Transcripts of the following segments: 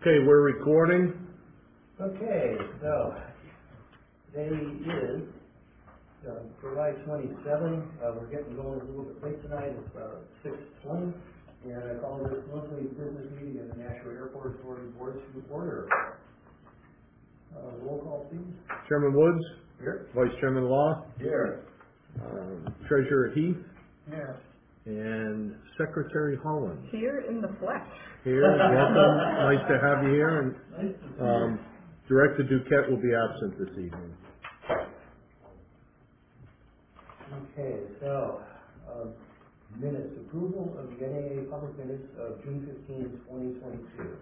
Okay, we're recording. Okay, so today is July 27. We're getting going a little bit late tonight. It's 6:20, and I call this monthly business meeting of the Nashua Airport Authority Board to order. Roll call, please. Chairman Woods. Here. Vice Chairman Law. Here. Treasurer Heath. Here. And Secretary Holland. Here in the flesh. Here, welcome. Nice to have you here. And Nice to see you. Director Duquette will be absent this evening. Okay, so minutes, approval of the NAA public minutes of June 15, 2022.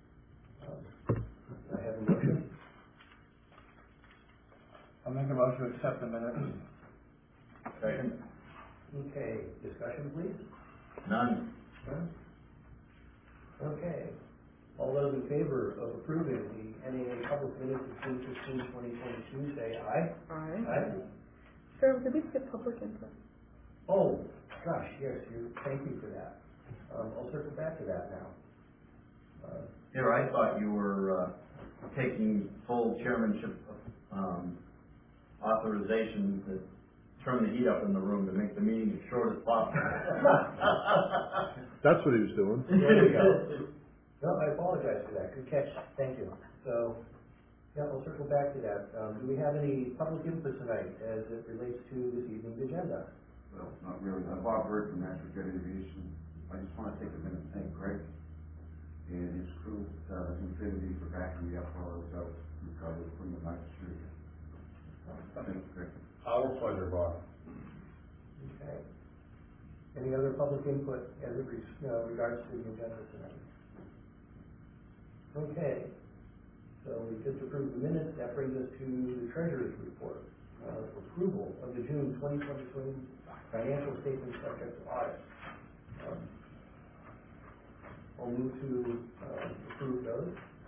I have a motion. I'll make a motion to accept the minutes. Second. Okay, discussion please? None. Okay. All those in favor of approving the NAA public minutes of June 15, 2022, say aye. Aye. Aye. Sir, did we skip public input? Oh, gosh, yes, thank you for that. I'll circle back to that now. Here, I thought you were taking full chairmanship authorization to turn the heat up in the room to make the meeting as short as possible. That's what he was doing. There you go. No, I apologize for that. Good catch. Thank you. So, yeah, I'll circle back to that. Do we have any public input tonight as it relates to this evening's agenda? Well, not really. Bob Bird from National Jet Aviation. I just want to take a minute and thank Greg and his crew at Infinity for backing me up while I was out in Chicago putting the night through. Thanks, Greg. Our pleasure, Bob. Okay. Any other public input as it regards to the agenda tonight? Okay. So we just approved the minutes. That brings us to the Treasurer's report. Approval of the June 2022 financial statements subject to audit. I'll move to approve those.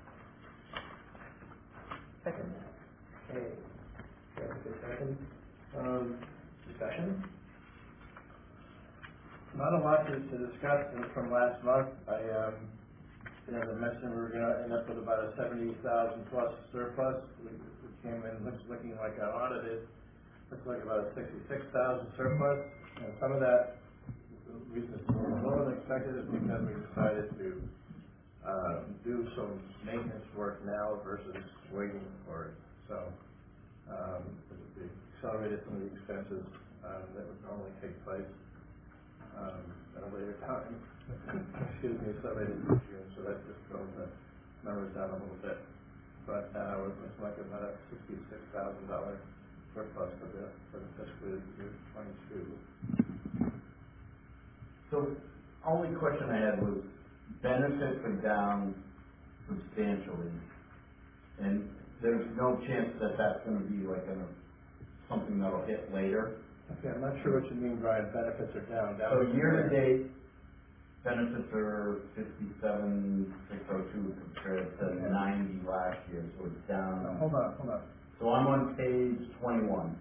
Second. Okay. Second. Discussion? Not a lot to discuss from last month. I mentioned we were going to end up with about a 70,000 plus surplus. We came in looking like I audited. Looks like about a 66,000 surplus. And some of that, the reason it's lower than expected is because we decided to do some maintenance work now versus waiting for it. So we accelerated some of the expenses that would normally take place at a later time. Excuse me, accelerated in June, so that just drove the numbers down a little bit. But it looks like about a $66,000 surplus for the fiscal year 22. So, only question I had was benefits are down substantially, and there's no chance that that's going to be like something that'll hit later. Okay, I'm not sure what you mean, Brian. Benefits are down. So year to date, benefits are 57,602 compared to 90 last year, so it's down. No, hold on. So I'm on page 21.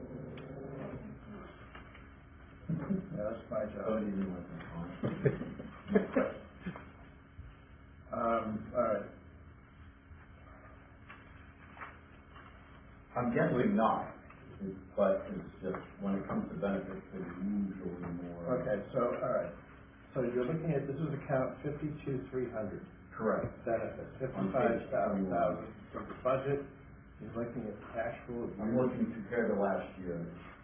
Yeah, that's my job. Somebody didn't listen. All right. I'm guessing not, but it's just when it comes to benefits, they're usually more. Okay, so all right. So you're looking at this is account 52,300. Correct. Benefits 55,000 from the budget. You're looking at actual. I'm looking compared to last year.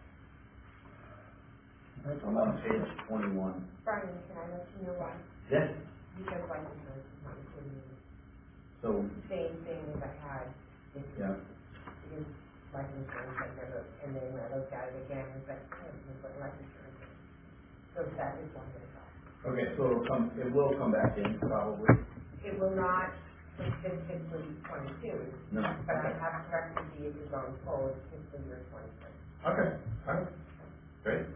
I'm on page 21. Brian, can I let you know why? Yes. Because life insurance is not included in So, the same thing as I had this yeah. because life insurance I never, and then I looked at it again and it's like, oh, we put life insurance in. So that is one that I thought. Okay, so it will come back in probably. It will not for fiscal 22, No. but I have corrected the issue going forward fiscal year 23. Okay. All right. Great.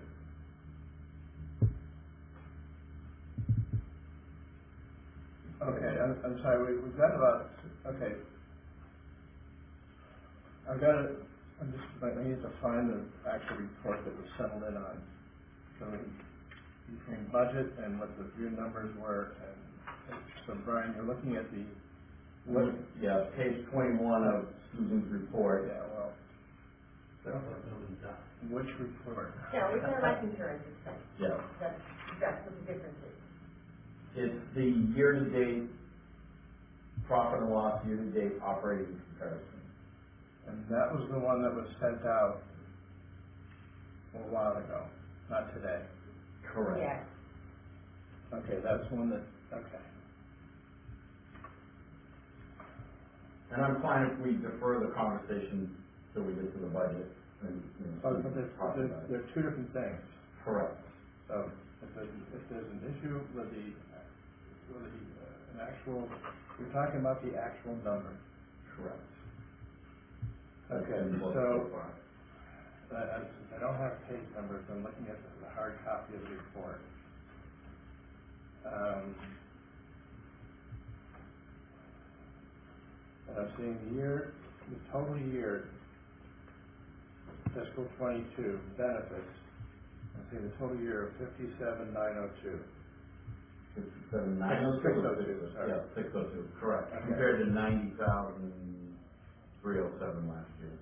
Okay, I'm sorry. We've got about. Okay. I've got it. I need to find the actual report that was settled in on. So between budget and what the view numbers were, and so Brian, you're looking at the What? Yeah, page 21 of Susan's report. Yeah, well, which report? No, it's our life insurance expense. Yeah. That's what the difference is. It's the year-to-date profit and loss, year-to-date operating comparison. And that was the one that was sent out a while ago, not today. Correct. Yes. Okay, that's one that, okay. And I'm fine if we defer the conversation till we get to the budget. And, But they're two different things. Correct. So if there's an issue with an actual, we're talking about the actual number. Correct. Okay, so I don't have page numbers. I'm looking at the hard copy of the report. And I'm seeing the total year, fiscal 22 benefits. I'm seeing the total year of 57,902. 602, sorry. yeah, 602, correct. Okay. Compared to 90,307 last year.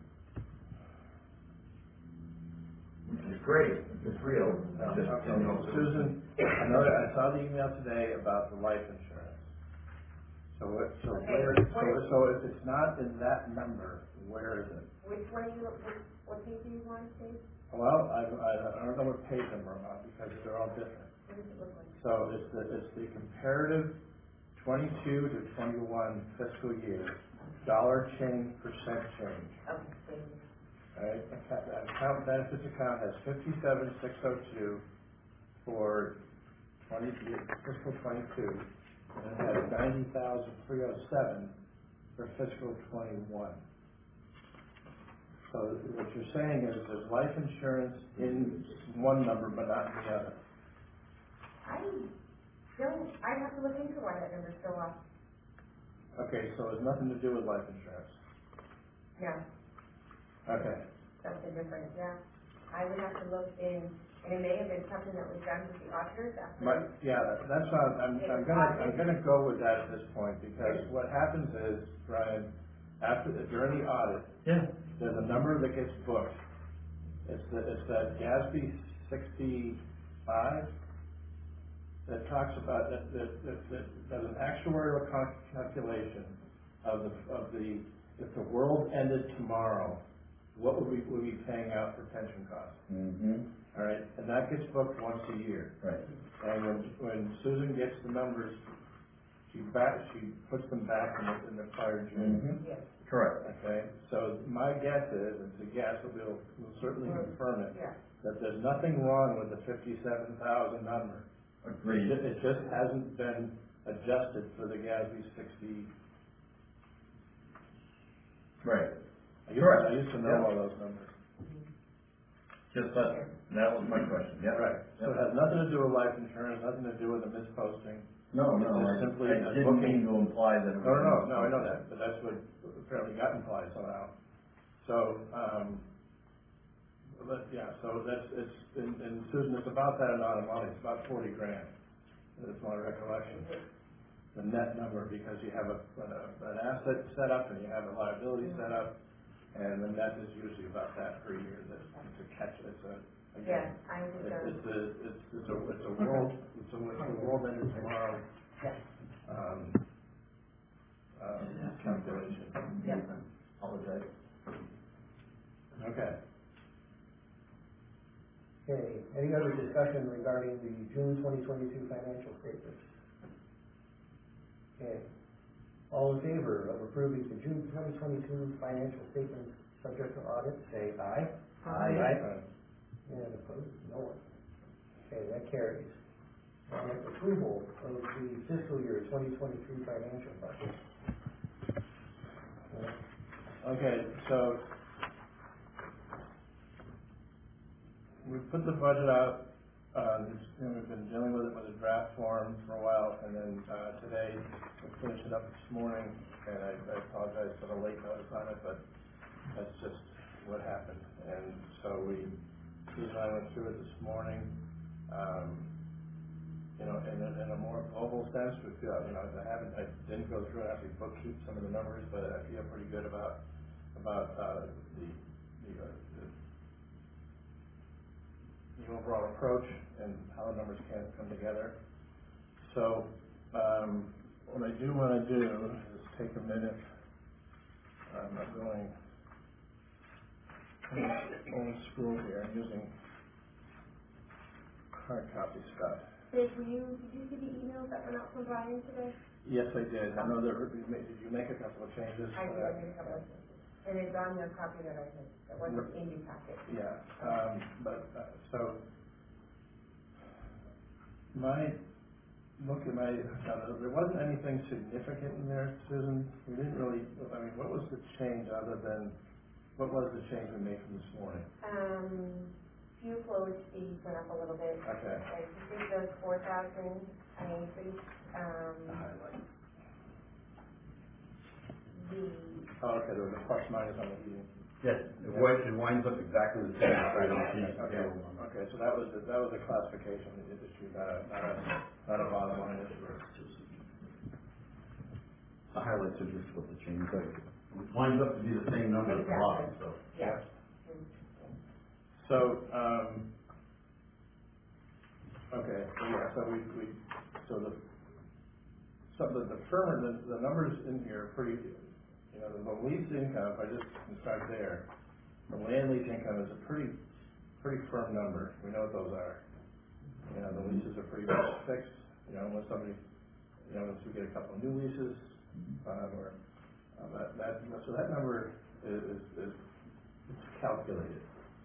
Which is great, it's real. Okay, Just, you know, Susan, I know that I saw the email today about the life insurance. So if it's not in that number, where is it? Which one are you, what page do you want to see? Well, I don't know what page number I'm on because they're all different. What does it look like? So it's the comparative 22 to 21 fiscal year, dollar change, percent change. Okay, thank you. All right, account benefits account has 57,602 for fiscal 22, and it has 90,307 for fiscal 21. So what you're saying is there's life insurance in one number but not in the other. I have to look into why that number's so off. Okay, so it's nothing to do with life insurance. No, Okay. something different, yeah. I would have to look in, and it may have been something that was done with the auditors after. But, yeah, that's how, I'm gonna go with that at this point, because what happens is, Brian, during the audit, Yeah. there's a number that gets booked. It's that GASB 65 that talks about, that does an actuarial calculation of if the world ended tomorrow, what would we be paying out for pension costs? Mm-hmm. All right, and that gets booked once a year. Right. And when Susan gets the numbers, she puts them back in the prior June. Mm-hmm. Yes, Correct. Okay, so my guess is, it's a guess, but we'll certainly confirm it, yeah. that there's nothing wrong with the 57,000 number. Agreed. It just hasn't been adjusted for the GASB 60. Right. I Correct. used to know Yeah. all those numbers. Just that was my question, yeah. Right, so it has nothing to do with life insurance, nothing to do with the misposting. No, It's just I simply a didn't booking. mean to imply that it was. No, I know that, but that's what apparently got implied somehow. So, so it's, and Susan, it's about that amount of money, it's about 40 grand. That's my recollection. The net number, because you have an asset set up and you have a liability set up, and the net is usually about that per year. It's a catch, Yeah, I think so. it's a world ended tomorrow, Yeah. calculation. Yeah. Apologize. Okay, any other discussion regarding the June 2022 financial statements? Okay, all in favor of approving the June 2022 financial statements subject to audit, say aye. Aye. And opposed, no one. Okay, that carries. And approval of the fiscal year 2023 financial budget. Okay, so we put the budget out, we've been dealing with it with a draft form for a while, and then, today, we finished it up this morning, and I apologize for the late notice on it, but that's just what happened. And so Susan and I went through it this morning, you know, in a more global sense, we feel, you know, I didn't go through and actually bookkeep some of the numbers, but I feel pretty good about the overall approach and how the numbers can come together. So, what I do want to do is take a minute. I'm going old school here. I'm using hard copy stuff. Did you see the emails that went out from Brian today? Yes, I did. I know did you make a couple of changes? I did, I made a couple of changes. And it's on the copy that I sent, that wasn't in your packet. Yeah, so, there wasn't anything significant in there, Susan. We didn't really, I mean, what was the change other than, what was the change we made from this morning? Fuel flowage fees went up a little bit. Okay. I think those 4,000, I increased, Highlight. the, Okay, there was a plus minus on the heating. Yes, it winds up exactly the same. Okay, so that was a classification issue, not a bottom line issue. The highlights are just what the change is. It winds up to be the same number at the bottom, so. yeah. So, okay, so yeah, the numbers in here are pretty, you know, the lease income, if I just can start there, the land lease income is a pretty firm number. We know what those are. You know, the leases are pretty much fixed, you know, unless somebody, you know, unless we get a couple of new leases, or, so that number is calculated.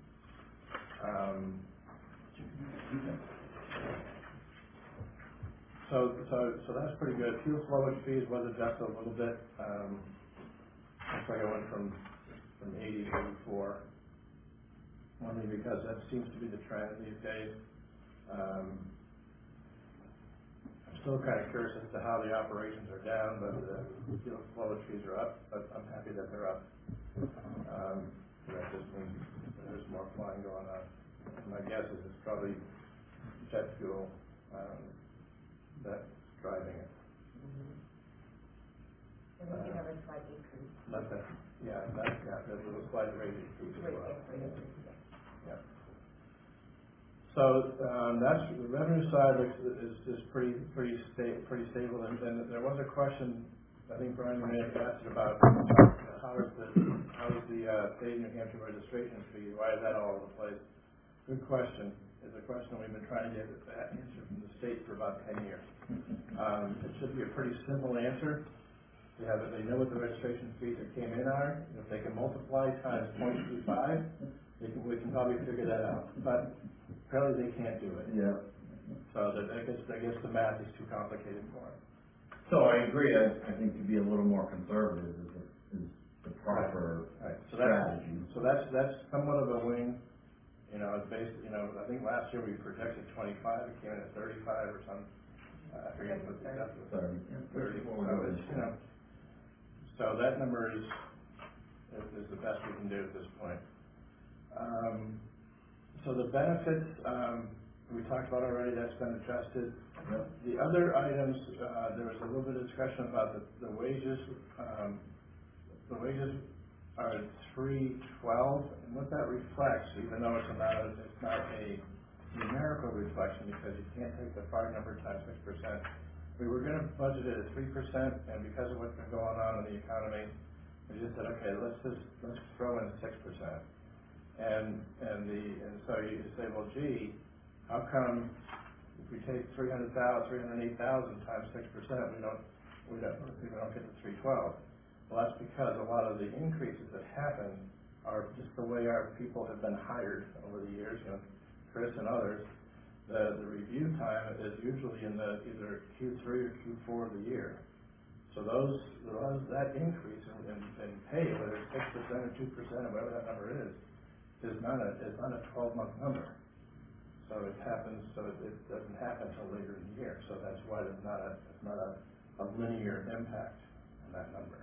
So that's pretty good. Fuel flowage fees was adjusted a little bit. Looks like I went from 80 to 84. Only because that seems to be the trend these days. I'm still kind of curious as to how the operations are down, but the fuel flowage fees are up. But I'm happy that they're up. That just means there's more flying going on. My guess is it's probably jet fuel that's driving it. And we do have a slight increase. There's a little slight rate increase as well. Yeah. So that's the revenue side is pretty stable. And then there was a question, I think Brian may have asked about how is the state of New Hampshire registration fee? Why is that all over the place? Good question. It's a question we've been trying to get that answer from the state for about 10 years. It should be a pretty simple answer. They know what the registration fees that came in are. If they can multiply times 0.25, we can probably figure that out. But apparently they can't do it. Yeah. So I guess the math is too complicated for them. So I agree. I think to be a little more conservative is the proper Right. strategy. So that's somewhat of a wing. You know, it's based. You know, I think last year we projected 25. It came in at 35 or something. I forget what the exact was. 30. You know, so that number is the best we can do at this point. So the benefits we talked about already. That's been adjusted. Yep. The other items, there was a little bit of discussion about the wages. The wages are $312, and what that reflects, even though it's not a numerical reflection because you can't take the part number times 6%. We were going to budget it at 3%, and because of what's been going on in the economy, we just said, okay, let's throw in 6%. And so you say, well, gee, how come if we take 308,000 times 6%, we don't get the 312? Well, that's because a lot of the increases that happen are just the way our people have been hired over the years. You know, Chris and others. The review time is usually in the either Q3 or Q4 of the year. So that increase in pay, whether it's 6% or 2% or whatever that number is not a 12-month number. So it happens. So it doesn't happen until later in the year. So that's why it's not a linear impact on that number.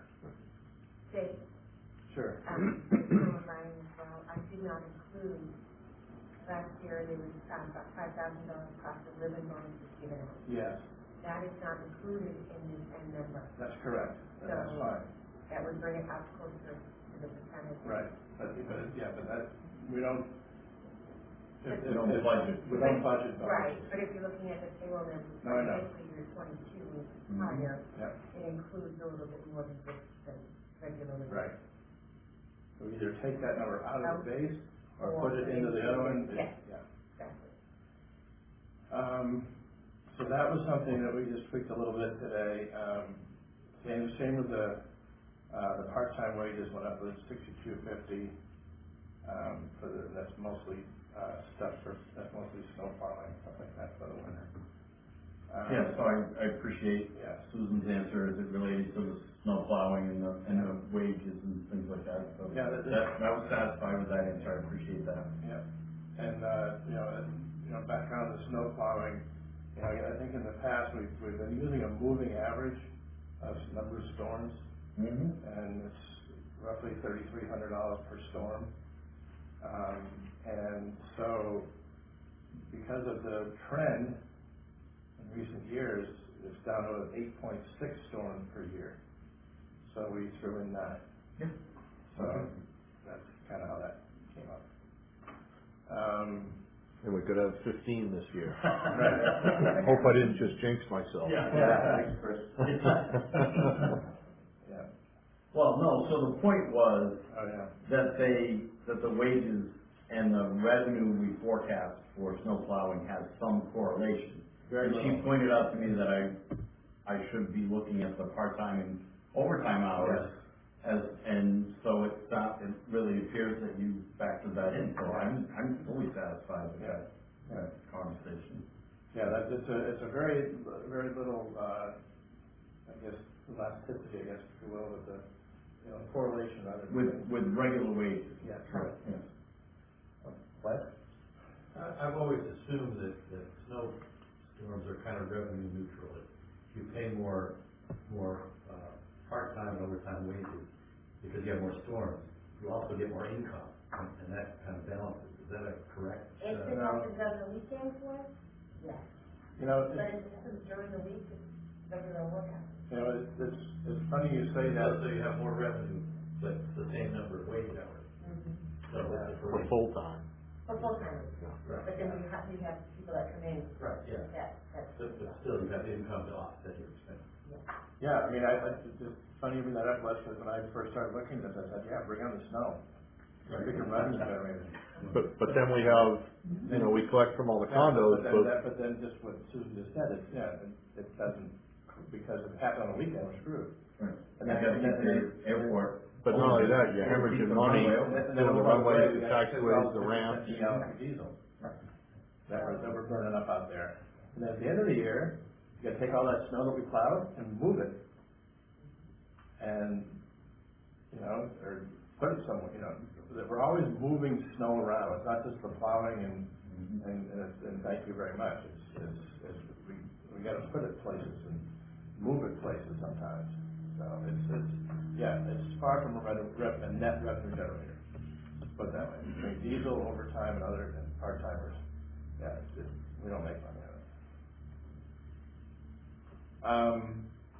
Dave. Sure. Brian as well, I did not include last year, there was, about $5,000 cost of living bonuses given out. Yes, That is not included in this end number. that's correct, and that's So- fine, That would bring it up closer to the percentage. right, but that, we don't. We don't budget. We don't budget bonuses. Right, but if you're looking at the payroll numbers No, I for know. fiscal year 22, which is Mhm. higher, Yeah, it includes a little bit more than just the regular. right. So either take that number out of the base, or Or put it into the other one. Yes. Yeah. Exactly. So that was something that we just tweaked a little bit today. Same with the part-time wages went up to $62.50. For that's mostly, that's mostly snow plowing, stuff like that for the winter. Yeah, so I appreciate Yeah. Susan's answer as it related to the snow plowing and the wages and things like that, so. Yeah, I was satisfied with that answer, I appreciate that. Yeah, and, back on the snow plowing, I think in the past, we've been using a moving average of number of storms, Mm-hmm. and it's roughly $3,300 per storm. And so, because of the trend in recent years, it's down to 8.6 storms per year. So we threw in that. Yeah. So Okay. that's kind of how that came up. And we could have 15 this year. Right. Hope I didn't just jinx myself. Yeah. Thanks, Chris. Yeah. Well, no, so the point was Oh, yeah. that the wages and the revenue we forecast for snow plowing has some correlation. Very And she little. pointed out to me that I should be looking at the part-time and overtime hours. And so it really appears that you factored that in, so I'm fully satisfied with that conversation. Yeah, it's a very, very little, I guess, elasticity, I guess, if you will, with the, correlation of it. With regular wages. Yeah. Correct, yes. What? I've always assumed that snow storms are kind of revenue neutral. If you pay more part-time and overtime wages because you have more storms, you also get more income, and that kind of balances. Is that a correct? If it happens on the weekends, what? Yes. But if it happens during the week, it's regular work hours. It's funny you say So that. you have more revenue, but the same number of wage hours. So it's a For full-time. For full-timers. Right. But then you have people that come in. Right, yeah. That's. But still, you have income to offset your expense. Yeah, it's just funny you bring that up, Les, because when I first started looking at this, I said, yeah, bring on the snow. We can run the generator. But then we have, we collect from all the condos, But then just what Susan just said, it doesn't, because if it happened on the weekend, we're screwed. Right. And I then- got the airport. but not only that, you're hemorrhaging money, And then doing the by way, runways, we the got taxiways, the ramps. $10 gallons of diesel that we're burning up out there. And then at the end of the year, you gotta take all that snow that we plowed and move it. And, or put it somewhere, that we're always moving snow around. It's not just the plowing and thank you very much. We gotta put it places and move it places sometimes. So it's far from a net revenue generator. Let's put it that way. Between diesel, overtime, and other, and part-timers, we don't make money on it.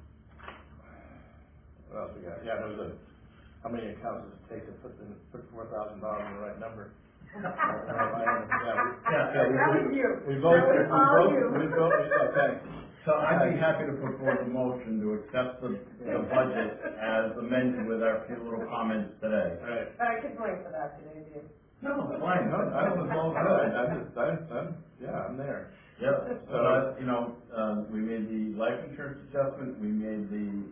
What else we got? Yeah, there was how many accounts does it take to put $4,000 in the right number? That was you. We vote, That was all you. thanks. So I'd be happy to put forth a motion to accept the budget as amended with our few little comments today. Right. But I could blame for that today, dude. No, it's fine. No, I was all good. I'm there. Yeah, so, we made the life insurance adjustment, we made the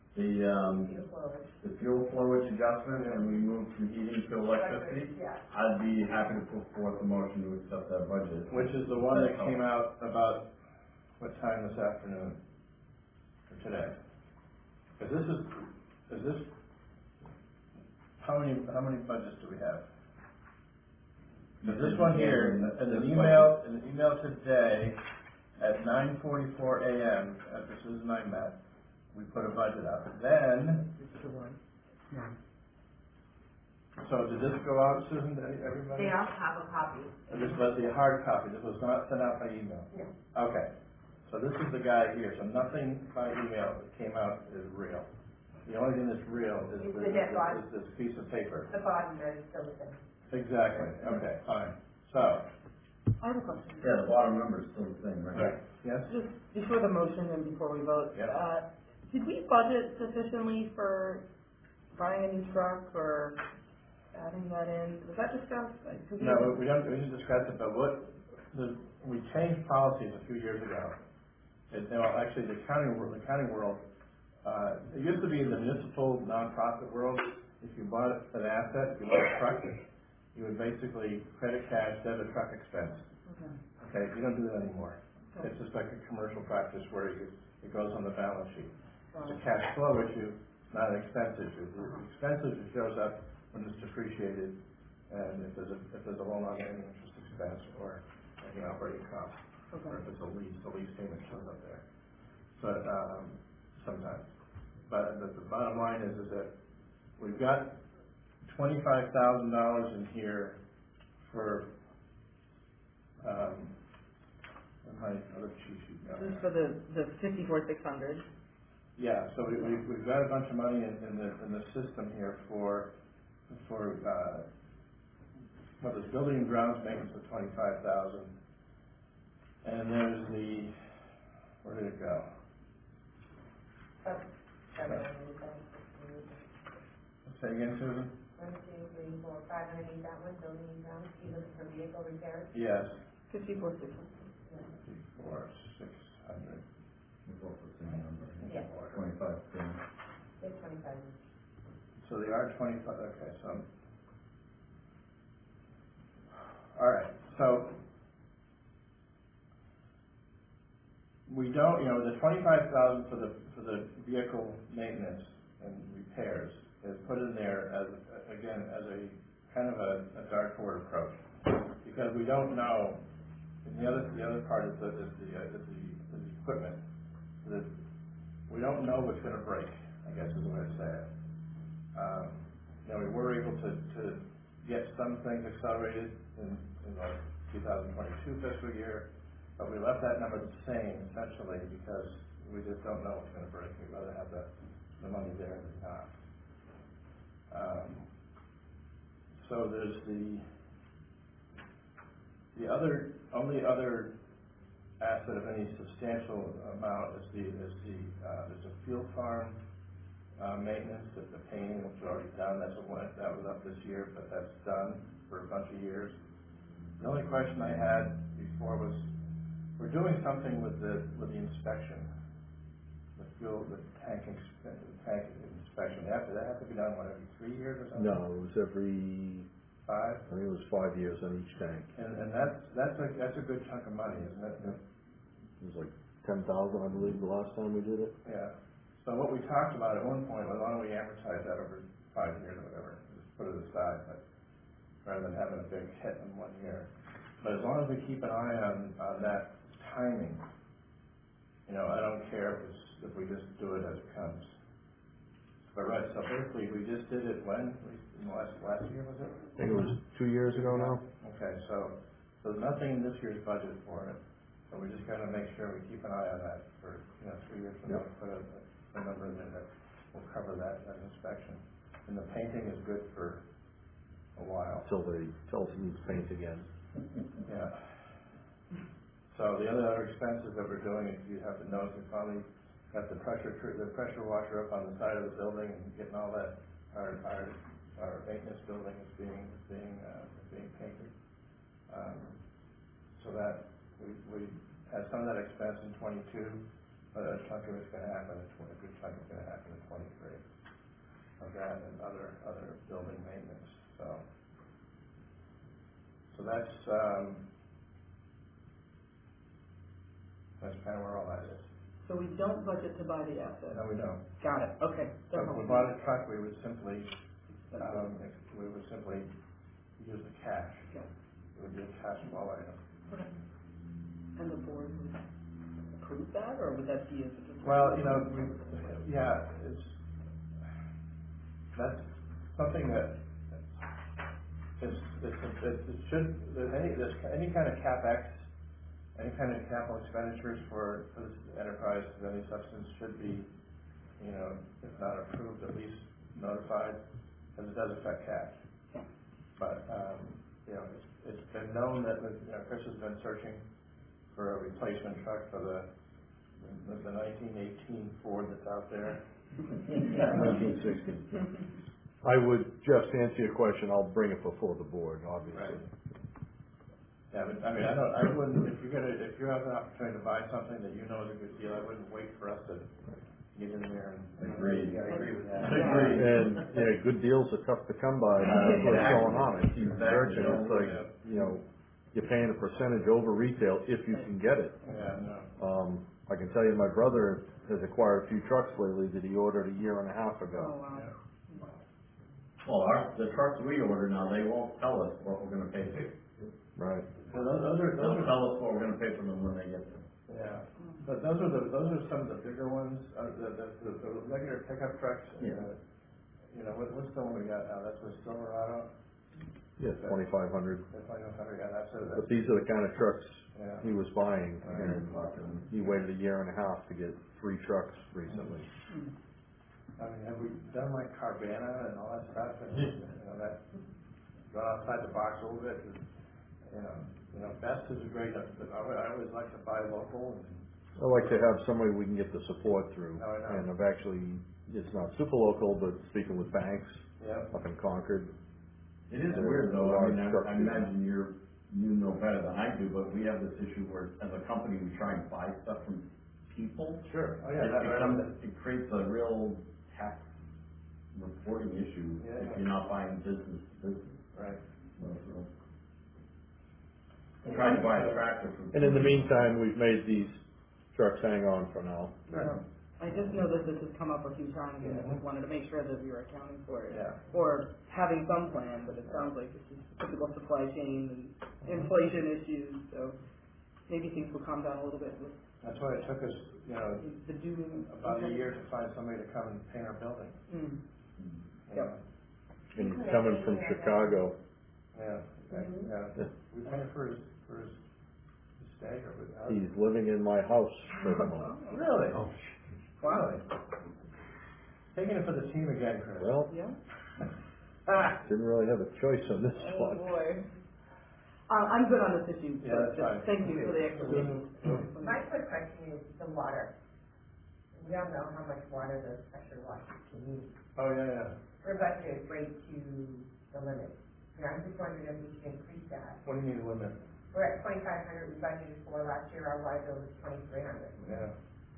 fuel flowage adjustment, and we moved from heating to electricity. Yeah. I'd be happy to put forth a motion to accept that budget. Which is the one that came out about what time this afternoon, or today? Is this, how many budgets do we have? This one here, in the email today, at 9:44 a.m., after Susan and I met, we put a budget out. Then, This is the one. No. So did this go out, Susan, to everybody? They all have a copy. This was the hard copy, this was not sent out by email? No. Okay, so this is the guy here, so nothing by email that came out is real. The only thing that's real is Is the debt bond. this piece of paper. The bottom is still the same. Exactly, okay, fine. So, I have a question. Yeah, the bottom number is still the same, right? yes? Just before the motion and before we vote, Yeah. did we budget sufficiently for buying a new truck or adding that in? Was that discussed? Like, 'cause we- No, we didn't discuss it, but we changed policies a few years ago. Actually, the county world, it used to be in the municipal nonprofit world, if you bought an asset, if you bought a truck, you would basically credit cash, debit truck expense. Okay. Okay, you don't do that anymore. Okay. It's just like a commercial practice where it goes on the balance sheet. Got It's a it. cash flow issue, not an expense issue. The expense issue shows up when it's depreciated, and if there's a loan on any interest expense or any operating cost. Okay. Or if it's a lease payment shows up there. But, sometimes. But the bottom line is that we've got $25,000 in here for, my other cheat sheet. This is for the 54,600. Yeah, so we've got a bunch of money in the system here for there's building and grounds maintenance of 25,000. And there's where did it go? Say again, Susan? 1, 2, 3, 4, 5 underneath that one, building and grounds, you looking for vehicle repairs? Yes, 54,600. 600. It's also the same number. Yeah. 25, same. It's 25. So they are 25, okay, so. All right, so we don't, the 25,000 for the vehicle maintenance and repairs is put in there as a kind of a dartboard approach, because we don't know. And the other part is the equipment. We don't know what's going to break, I guess is the way to say it. We were able to get some things accelerated in like 2022 fiscal year, but we left that number the same essentially because we just don't know what's going to break. We'd rather have the money there than not. So there's the only other asset of any substantial amount is there's a field farm maintenance, that the painting was already done. That was up this year, but that's done for a bunch of years. The only question I had before was, we're doing something with the inspection, the tank inspection. That have to be done, every 3 years or something? No, it was every, 5? I think it was 5 years on each tank. And that's a good chunk of money, isn't it? It was like 10,000, I believe, the last time we did it. Yeah. So what we talked about at one point was, why don't we amortize that over 5 years or whatever, just put it aside, but rather than having a big hit in 1 year. But as long as we keep an eye on that timing, I don't care if we just do it as it comes. But right, so basically we just did it when? In the last year, was it? I think it was 2 years ago now. Okay, so there's nothing in this year's budget for it. So we just gotta make sure we keep an eye on that for, 3 years from now, put a number in there that will cover that inspection. And the painting is good for a while. Until they tell us it needs paint again. Yeah. So the other expenses that we're doing, if you have to notice, we finally got the pressure washer up on the side of the building and getting all that, our maintenance building is being painted. So that we had some of that expense in 22, but a chunk of it's gonna happen a good chunk is gonna happen in 23 of that and other building maintenance, so that's kind of where all that is. So we don't budget to buy the asset. No, we don't. Got it, okay. So if we bought a truck, we would simply use the cash. Okay. It would be a cash flow item. Okay. And the board would approve that, or would that be as a... Well, that's something that it should, any kind of CapEx, any kind of capital expenditures for this enterprise of any substance should be, you know, if not approved, at least notified, because it does affect cash. But, you know, it's been known that, you know, Chris has been searching for a replacement truck for the 1918 Ford that's out there. 1960. I would, Jeff, to answer your question, I'll bring it before the board, obviously. Right. Yeah, but, I mean, I wouldn't, if you have an opportunity to buy something that you know is a good deal, I wouldn't wait for us to get in there and. Agreed. Yeah, I agree with that. Agreed. And, yeah, good deals are tough to come by, that's what's going on, I keep searching, it's like, you know, you're paying a percentage over retail if you can get it. Yeah, no. I can tell you my brother has acquired a few trucks lately that he ordered a year and a half Oh, ago. wow. Well, the trucks we order now, they won't tell us what we're gonna pay for. Right. So those are, They'll tell us what we're gonna pay for them when they get them. yeah, but those are some of the bigger ones, the regular pickup trucks, Yeah. You know, what's the one we got now, that's with Silverado? Yeah, 2,500. That's like, yeah, that's But these are the kind of trucks yeah. he was buying, and he waited a year and a half to get 3 trucks recently. I mean, have we done like Carvana and all that stuff, and, you know, that, gone outside the box a little bit, and, you know, Best is a great, but I always like to buy local, and, I like to have somebody we can get the support through. Oh, I know. And I've actually, it's not super local, but speaking with banks yeah. up in Concord. It is They're weird though, I mean, large truck I imagine you know better than I do, but we have this issue where as a company, we try and buy stuff from people. Sure, oh, It yeah, that, becomes, it creates a real tax reporting issue Yeah, if yeah. you're not buying business to business. right. Trying to buy a tractor from. And in the meantime, we've made these trucks hang on for now. Sure. I just know that this has come up a few times, and I Yeah. just wanted to make sure that we were accounting for it. Yeah. Or having some plan, but it sounds like this is typical supply chain and inflation issues, so maybe things will calm down a little bit with That's why it took us, you know, the doing. about a year to find somebody to come and paint our building. Mm. you know. Yep. And he's coming from Chicago. Yeah, yeah. We paid for his stay or without. He's living in my house for the moment. Really? Oh, Wow. Really? Taking it for the team again, Chris. Well, Yeah? didn't really have a choice on this Oh, one. boy. I'm good on this issue, Yeah, so that's just fine. thank you for the explanation. My quick question is the water. We all know how much water those pressure washers can use. Oh, yeah. We're budgeted right to the limit. And I'm just wondering if we should increase that. What do you mean limit? We're at 2,500, we budgeted for last year, our water bill was 2,300. Yeah.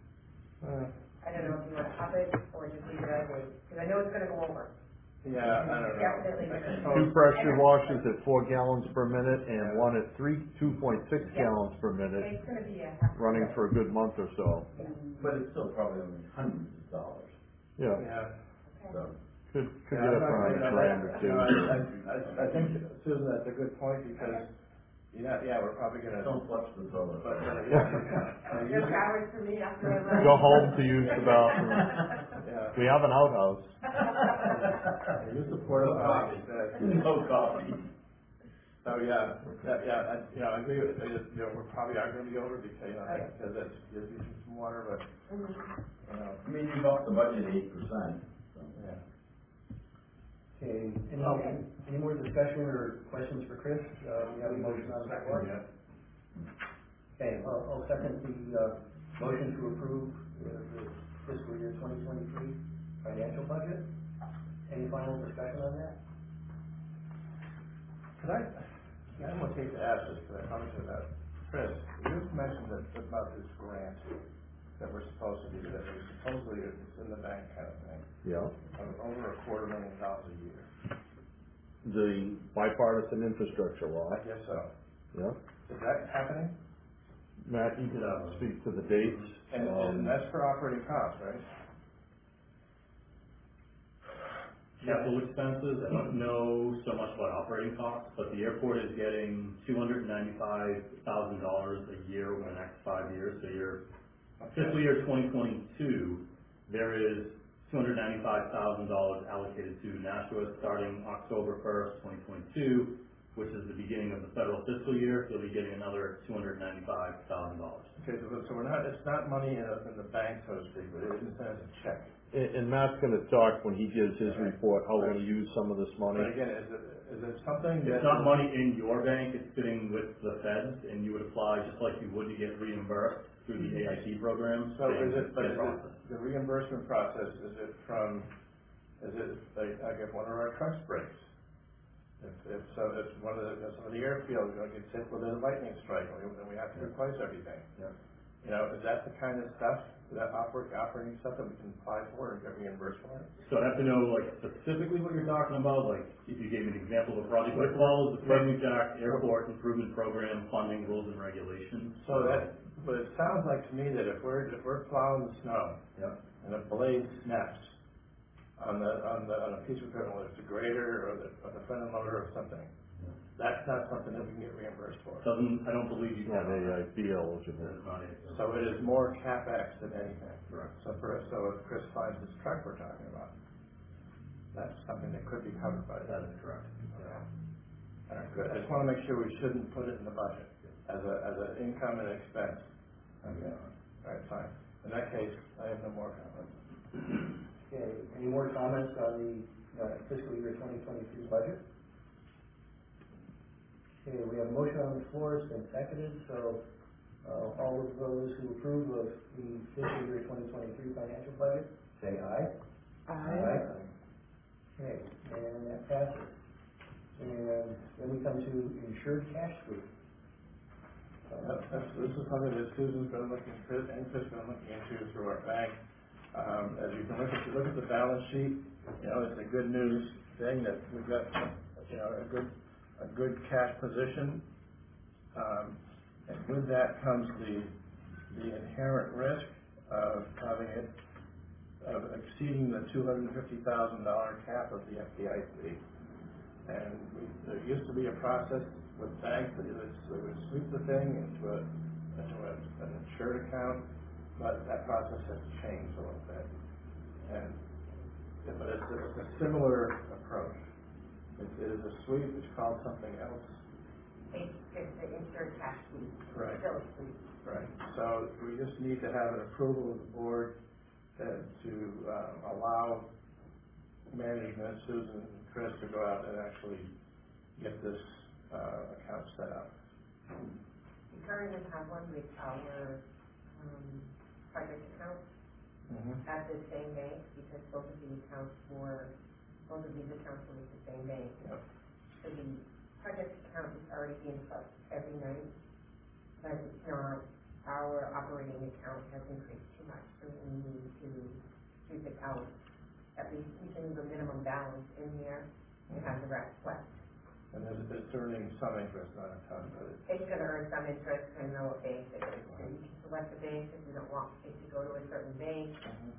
I don't know if you want to up it or just leave it as is, because I know it's gonna go over. Yeah, I don't know. Definitely I gonna- suppose- 2 pressure washers at 4 gallons per minute and one at 2.6 gallons per minute, It's gonna be a half. running for a good month or so. But it's still probably only hundreds of dollars, Yeah, Yeah. so. could Yeah, get I'm up not- around you know, a grand or you two. know, I think, Susan, that's a good point, because, yeah, we're probably gonna. Don't flush the toilet. But, No showers for me after I run. Go home to use the bathroom. Yeah. We have an outhouse. Use the porta potty. No coffee. So, I agree with, you know, we probably are gonna be over because, because that's, gives you some water, but, you know, I mean, you've upped the budget 8%, so. yeah. Okay, any more discussion or questions for Chris? We have a motion on the floor. Okay, I'll second the, motion to approve the fiscal year 2023 financial budget. Any final discussion on that? Could I almost hate to ask this, but I probably should have. Chris, you mentioned about this grant that we're supposed to be, that we supposedly it's in the bank kind of thing, Yeah. of over $250,000 a year. The bipartisan infrastructure law. I guess so. Yeah. Is that happening? Matt, you could speak to the dates. And that's for operating costs, right? Capital expenses, I don't know so much about operating costs, but the airport is getting $295,000 a year over the next 5 years. So your fiscal year 2022, there is $295,000 allocated to Nashua starting October 1st, 2022, which is the beginning of the federal fiscal year. You'll be getting another $295,000. Okay, so we're not, it's not money in the bank, so to speak, but it isn't as a check. And Matt's gonna talk when he gives his report, how we're gonna use some of this money. But again, is it something that? It's not money in your bank, it's sitting with the feds, and you would apply just like you would to get reimbursed through the AIT program. So is it, Same process. the reimbursement process, is it like if one of our trucks breaks? If some of the airfields, gets hit with a lightning strike, and we have to replace everything. Yeah. You know, is that the kind of stuff, that operating stuff that we can apply for and get reimbursed for? So I have to know like specifically what you're talking about, like if you gave me an example of a project, but it follows the Revenue Act, Airport Improvement Program, funding rules and regulations. But it sounds like to me that if we're plowing the snow. Yep. And a blade snaps on a piece of equipment, whether it's a grader or the front end loader or something, that's not something that we can get reimbursed for. I don't believe you It's not can. AIP eligible. It's not AIP. So it is more CapEx than anything. Correct. So if Chris finds this truck we're talking about, that's something that could be covered by That that. is correct. All right, good. I just wanna make sure we shouldn't put it in the budget as an income and expense. Okay, all right, fine. In that case, I have no more comments. Okay, any more comments on the fiscal year 2023 budget? Okay, we have a motion on the floor, it's been seconded, so all of those who approve of the fiscal year 2023 financial budget, say aye. Aye. Okay, and that passes. And then we come to insured cash sweep. This is something that Susan's been looking, and Chris has been looking into through our bank. As you can look at the balance sheet, you know, it's a good news thing that we've got, you know, a good cash position. And with that comes the inherent risk of having it, of exceeding the $250,000 cap of the FDIC. And there used to be a process with banks that they would sweep the thing into an insured account, but that process has changed a little bit. But it's a similar approach. It is a sweep, it's called something else. It's the insured cash sweep. Right. Still a sweep. Right, so we just need to have an approval of the board to allow management, Susan and Chris, to go out and actually get this account set up. We currently have one with our project account at the same bank, because both of these accounts were with the same bank. Yep. So the project account is already in plus every night, but it's not, our operating account has increased too much, so we need to sweep it out. At least we can leave a minimum balance in there and have the rest left. And it's earning some interest, not a ton, but It's gonna earn some interest, depending on what bank it is. So you can select a bank if you don't want it to go to a certain bank.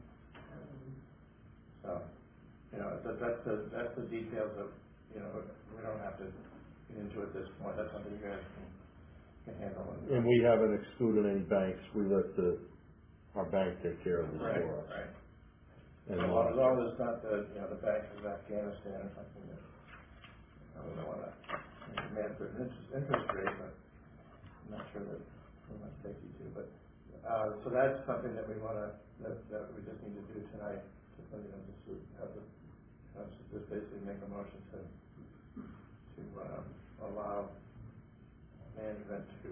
So, you know, that's the details of, you know, we don't have to get into it at this point. That's something you guys can handle. And we haven't excluded any banks, we let our bank take care of this Right, for us. right. And As long as it's not the bank of Afghanistan or something that, we don't wanna demand for an interest rate, but I'm not sure that we want to take you to, but, so that's something that we wanna, that we just need to do tonight, just have the, just basically make a motion to allow management to,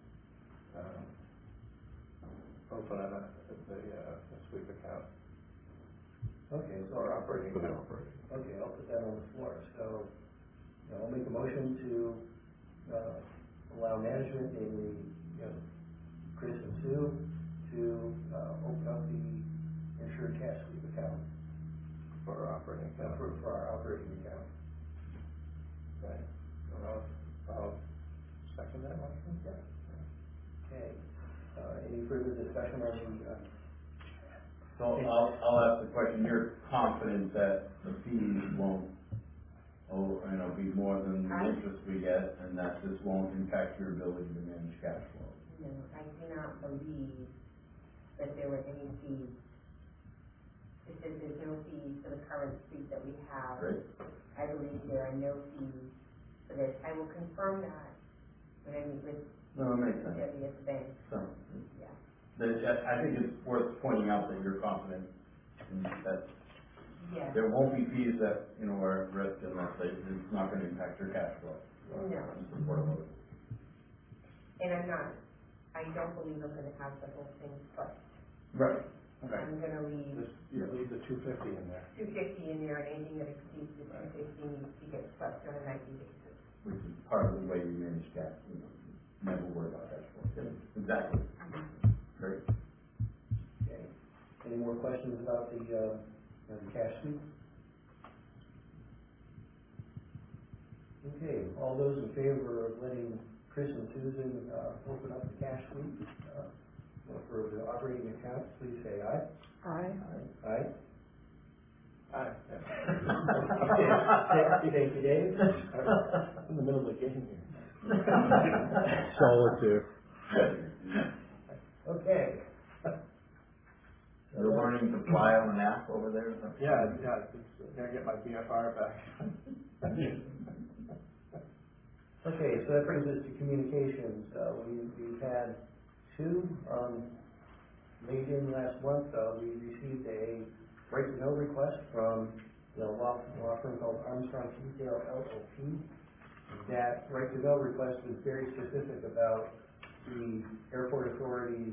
open a sweep account. Okay, so Or operating For the account. operating. okay, I'll put that on the floor. So I'll make a motion to allow management, namely, Chris and Sue, to open up the insured cash sweep account For our operating account. for our operating account. Okay, I'll second that motion. Okay. Any further discussion on the? So I'll ask the question, you're confident that the fees won't, be more than the interest we get, and that this won't impact your ability to manage cash flow? No, I do not believe that there were any fees because there's no fees for the current street that we have. Great. I believe there are no fees for this. I will confirm that when I meet with No, it makes sense. Debbie at the bank. So, Yeah. I think it's worth pointing out that you're confident in that Yes. there won't be fees that, are at risk unless it's not gonna impact your cash flow. No. I'm supportive of it. And I don't believe I'm gonna have the whole thing flushed. Right. Okay. I'm gonna leave Just, you leave the 250 in there. 250 in there, and anything that exceeds the 250 needs to get flushed on a nightly basis. Which is part of the way you manage cash, never worry about cash flow. Yep, exactly. Great. Okay. Any more questions about the cash sweep? Okay, all those in favor of letting Chris and Susan, open up the cash sweep, for the operating account, please say aye. Aye. Aye. Aye. Thank you, Dave. In the middle of the game here. Solitaire. Okay. You're learning to fly on an app over there? Yeah, gotta get my BFR back. Okay, so that brings us to communications. We've had two, late in last month, we received a right to know request from the law firm called Armstrong Teasdale LLP. That right to know request was very specific about the airport authority's,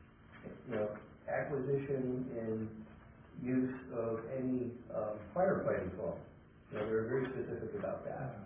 acquisition and use of any, firefighting foam. They were very specific about that.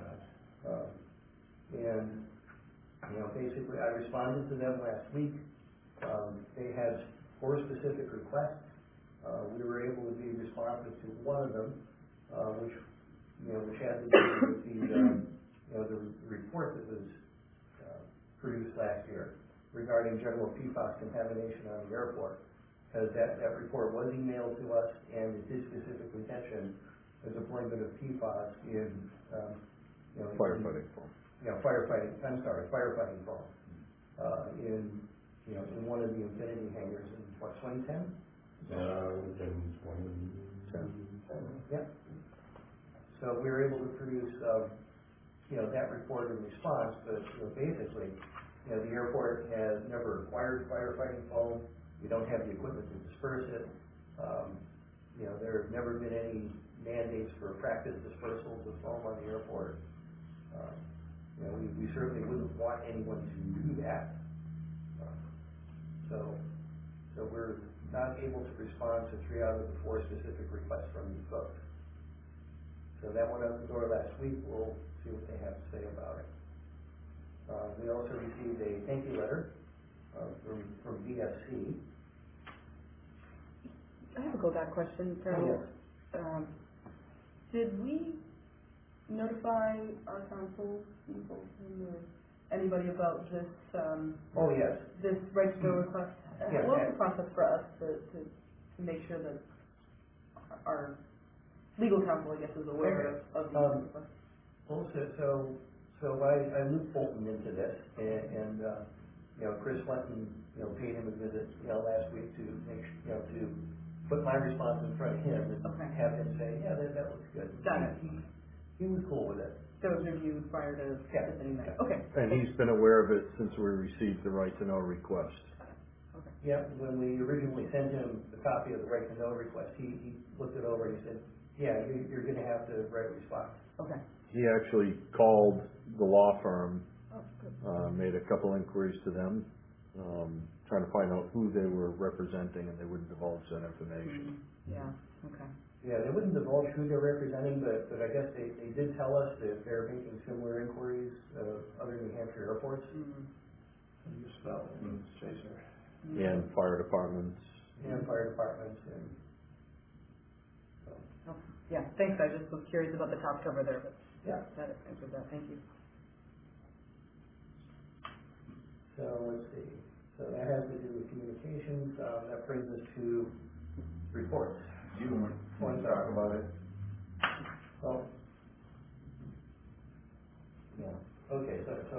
And basically I responded to them last week. They had 4 specific requests. We were able to be responsive to one of them, which had to do with the report that was produced last year regarding general PFAS contamination on the airport. Because that report was emailed to us, and it did specifically mention the deployment of PFAS in, Firefighting foam. firefighting foam. In one of the Infinity hangars in, 2010? Within 20. Yeah. So we were able to produce, that report in response, but, basically, the airport has never acquired firefighting foam. We don't have the equipment to disperse it. There have never been any mandates for practice dispersals of foam on the airport. We certainly wouldn't want anyone to do that. So we're not able to respond to 3 out of the 4 specific requests from these folks. So that went out the door last week. We'll see what they have to say about it. We also received a thank you letter from VFC. I have a go back question, Carol. Did we notify our council people or anybody about this, Oh, yes. this right to know request? Yeah, What's the process for us to make sure that our legal counsel, I guess, is aware of these requests? Well, so I looped Bolton into this, and Chris went and, paid him a visit, last week to make, to put my response in front of him and have him say, yeah, that looks good. Got it. He was cool with it. So it was reviewed prior to sending that? Okay. And he's been aware of it since we received the right to know request. Okay. Yeah, when we originally sent him the copy of the right to know request, he looked it over and he said, yeah, you're gonna have to write a response. Okay. He actually called the law firm, Oh, good. made a couple inquiries to them, trying to find out who they were representing, and they wouldn't divulge that information. Yeah, okay. Yeah, they wouldn't divulge who they're representing, but I guess they did tell us that they're making similar inquiries of other New Hampshire airports. How do you spell it? Chaser. And fire departments. And fire departments and. Oh, yeah, thanks, I just was curious about the top cover there, but Yeah. that answered that, thank you. So let's see. So that has to do with communications. That brings us to reports. You want to talk about it? Oh. Yeah. Okay. So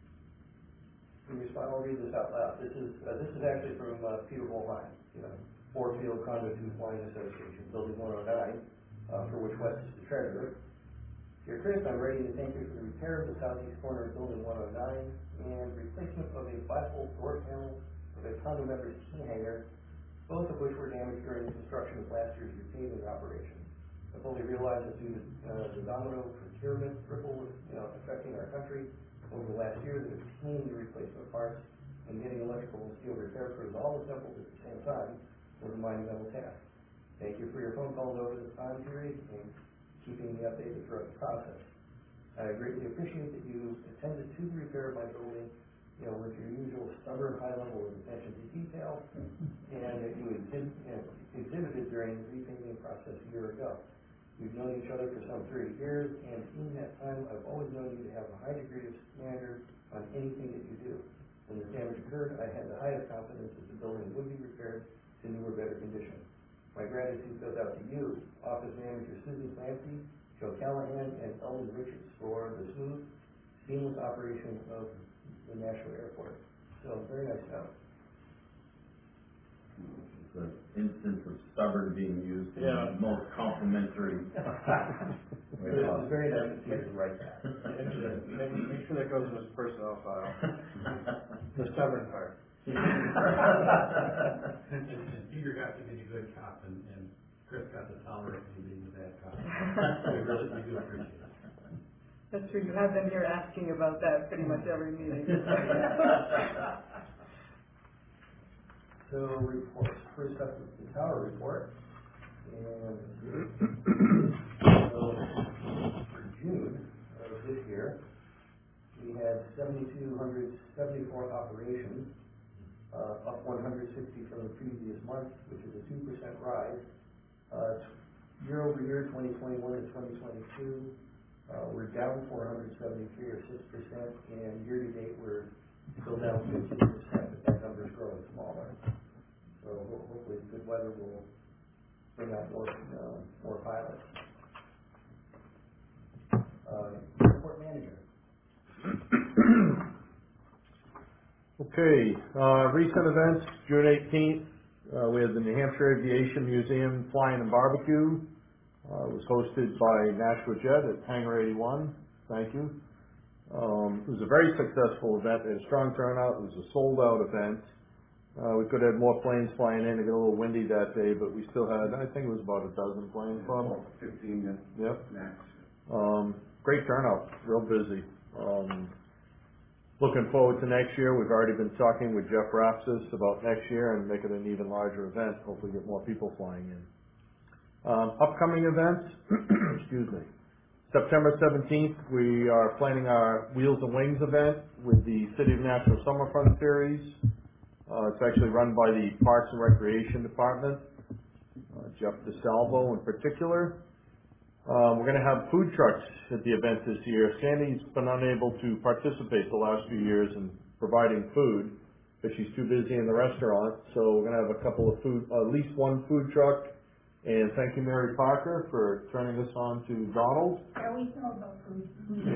I'll read this out loud. This is actually from Peter Volheim. Four-Field Conduit and Flying Association, Building 109, for which Wes is the treasurer. Dear Chris, I'm ready to thank you for the repair of the southeast corner of Building 109 and replacement of a 5-volt door panel with a condo member's key hanger, both of which were damaged during the construction of last year's repaving operation. I fully realize that due to the domino procurement ripple, affecting our country over the last year, that obtaining the replacement parts and getting electrical and steel repair crews all assembled at the same time was a monumental task. Thank you for your phone calls over this time period and keeping me updated throughout the process. I greatly appreciate that you attended to the repair of my building, with your usual stubborn high level of attention to detail, and that you exhibited during the repaving process a year ago. We've known each other for some 30 years, and in that time, I've always known you to have a high degree of standard on anything that you do. When this damage occurred, I had the highest confidence that the building would be repaired to new or better condition. My gratitude goes out to you, Office Manager Susan Clancy, Joe Callahan, and Eldon Richards for the smooth, seamless operation of the Nashua Airport. So, very nice job. It's an instance of stubborn being used in the most complimentary. It was very nice to see you write that. Make sure that goes in his personnel file. The stubborn part. And Peter got to be a good cop, and Chris got to tolerate me being a bad cop. We do appreciate it. That's true, you have been here asking about that pretty much every meeting. So, reports. First up is the tower report. And so, for June of this year, we had 7,274 operations, up 160 from the previous month, which is a 2% rise. Year over year, 2021 to 2022, we're down 473 or 6%, and year to date, we're still down 15%, but that number's growing smaller. So hopefully good weather will bring out more pilots. Airport manager. Okay, recent events, June 18th, we had the New Hampshire Aviation Museum Flying and Barbecue. It was hosted by Nashua Jet at Hangar 81. Thank you. It was a very successful event. They had a strong turnout. It was a sold-out event. We could have had more planes flying in. It got a little windy that day, but we still had, I think it was about a dozen planes. 15 Yep. max. Great turnout, real busy. Looking forward to next year. We've already been talking with Jeff Rapsis about next year and make it an even larger event. Hopefully get more people flying in. Upcoming events, excuse me. September 17th, we are planning our Wheels and Wings event with the City of Nashua Summer Fun Series. It's actually run by the Parks and Recreation Department, Jeff DeSalvo in particular. We're going to have food trucks at the event this year. Sandy's been unable to participate the last few years in providing food because she's too busy in the restaurant. So we're going to have a couple of at least one food truck. And thank you, Mary Parker, for turning this on to Donald. I always know about food.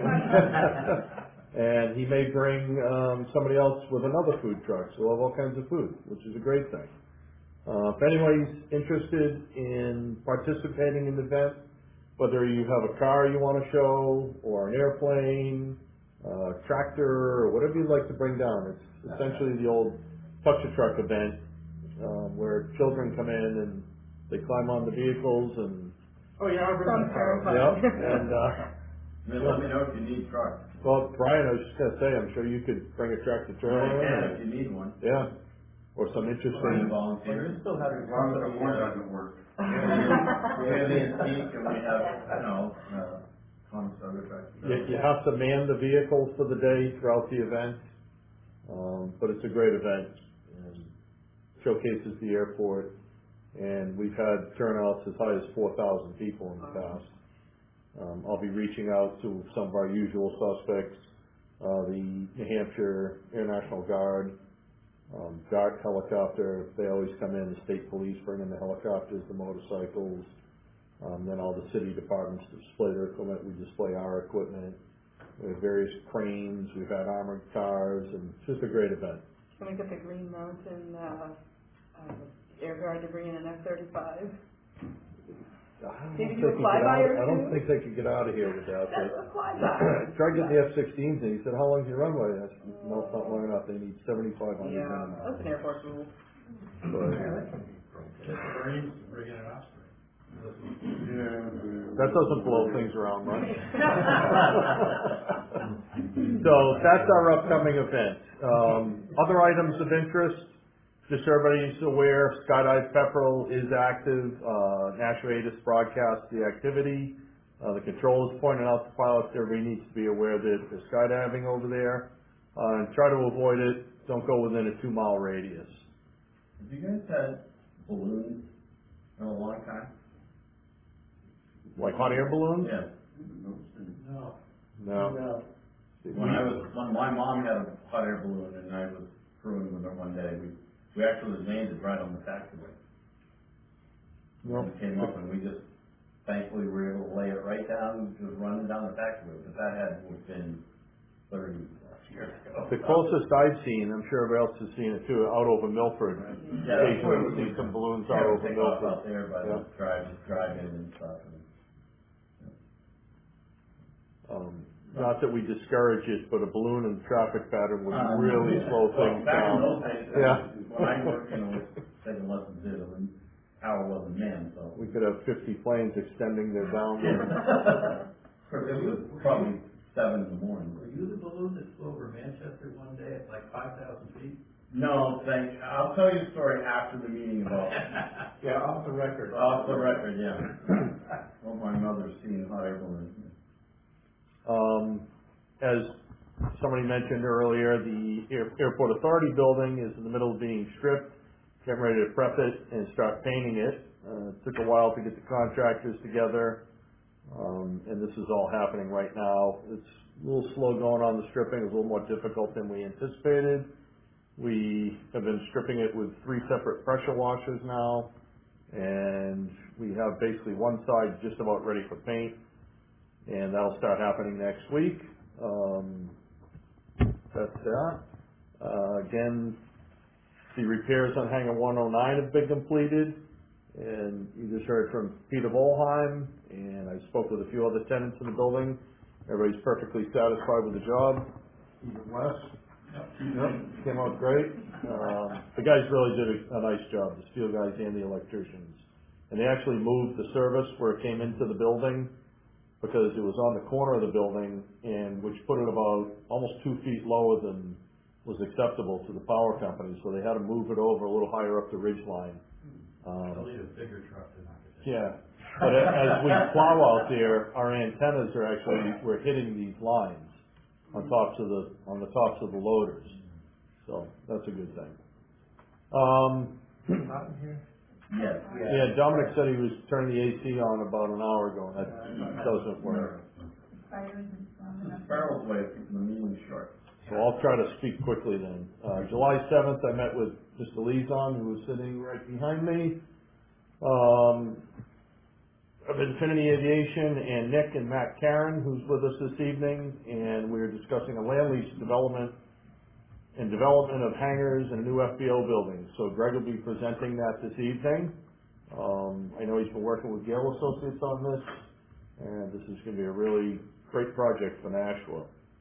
And he may bring somebody else with another food truck. So we'll have all kinds of food, which is a great thing. If anybody's interested in participating in the event, whether you have a car you want to show, or an airplane, tractor, or whatever you'd like to bring down, it's essentially the old touch-a-truck event where children come in and they climb on the vehicles and... Oh, yeah, I'll bring the car. Yep, and Let me know if you need trucks. well, Brian, I was just going to say, I'm sure you could bring a tractor trailer in. Yeah, if you need one. Yeah, or some interesting... Find volunteers. You still have As your long as the company, one doesn't work. We have the antique and we have, Conestoga tractors. You have to man the vehicles for the day throughout the event, but it's a great event and showcases the airport. And we've had turnouts as high as 4,000 people in the past. I'll be reaching out to some of our usual suspects, the New Hampshire Air National Guard, Dart helicopter. They always come in. The state police bring in the helicopters, the motorcycles. Then all the city departments display their equipment. We display our equipment. We have various cranes. We've had armored cars, and it's just a great event. Can we get the Green Mountain, Air Guard to bring in an F-35. I don't Maybe think do a they could get flyby out- or I don't two? think they could get out of here with that, That's but. a flyby. Tried getting the F-16s, and he said, how long's your runway? I said, no, it's not long enough, they need 7,500 Yeah, minimum. that's an Air Force rule. But Marines bring in an Osprey. that doesn't blow things around much. So that's our upcoming event. Other items of interest, just so everybody's aware, Skydive Pepperell is active. National ATIS broadcasts the activity. The controllers pointed out to pilots, everybody needs to be aware that they're skydiving over there. And try to avoid it, don't go within a 2-mile radius. Have you guys had balloons in a long time? Like hot air balloons? Yeah. No. No. When my mom had a hot air balloon and I was crewing with her one day, we actually landed right on the taxiway. No. And it came up and we just, thankfully, were able to lay it right down, just running down the taxiway, but that had to have been 30 years ago. The closest I've seen, I'm sure everybody else has seen it too, out over Milford. Yeah, Occasionally we see some balloons out over take off Milford. out there by the drive-in and stuff. Not that we discourage it, but a balloon in the traffic pattern would really slow things Back in down. those days, Yeah. when I worked, taking lessons there, the power wasn't manned, so. We could have 50 planes extending their downwind. It was probably 7 in the morning. Were you the balloon that flew over Manchester one day at like 5,000 feet? No, I'll tell you a story after the meeting about. Yeah, off the record. Off the record, yeah. Well, my mother's seen hot air balloons. As somebody mentioned earlier, the Airport Authority building is in the middle of being stripped, getting ready to prep it and start painting it. It took a while to get the contractors together, and this is all happening right now. It's a little slow going on the stripping, it's a little more difficult than we anticipated. We have been stripping it with 3 separate pressure washers now, and we have basically one side just about ready for paint, and that'll start happening next week. That's that. Again, the repairs on Hangar 109 have been completed, and you just heard from Peter Volheim, and I spoke with a few other tenants in the building. Everybody's perfectly satisfied with the job. Even Wes? Yep, came out great. The guys really did a nice job, the steel guys and the electricians. And they actually moved the service where it came into the building, because it was on the corner of the building, and which put it about almost 2 feet lower than was acceptable to the power company, so they had to move it over a little higher up the ridge line. They'll need a bigger truck to knock it down. Yeah, but as we plow out there, our antennas are actually, we're hitting these lines on the tops of the loaders, so that's a good thing. Hot in here? Yes. Yeah, Dominic said he was turning the AC on about an hour ago, and that doesn't work. Farrell's way of keeping the meeting short. So I'll try to speak quickly then. July 7th, I met with Mr. Lezon, who was sitting right behind me, of Infinity Aviation, and Nick and Matt Karen, who's with us this evening, and we were discussing a land lease development of hangars and a new FBO building. So Greg will be presenting that this evening. I know he's been working with Gale Associates on this, and this is going to be a really great project for Nashua.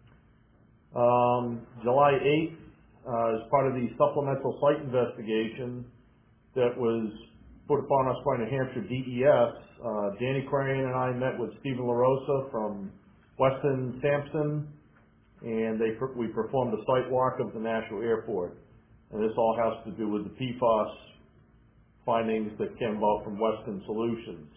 July 8th, as part of the supplemental site investigation that was put upon us by New Hampshire DES, Danny Crane and I met with Stephen LaRosa from Weston Sampson, and we performed a site walk of the Nashua Airport. And this all has to do with the PFAS findings that came about from Weston Solutions.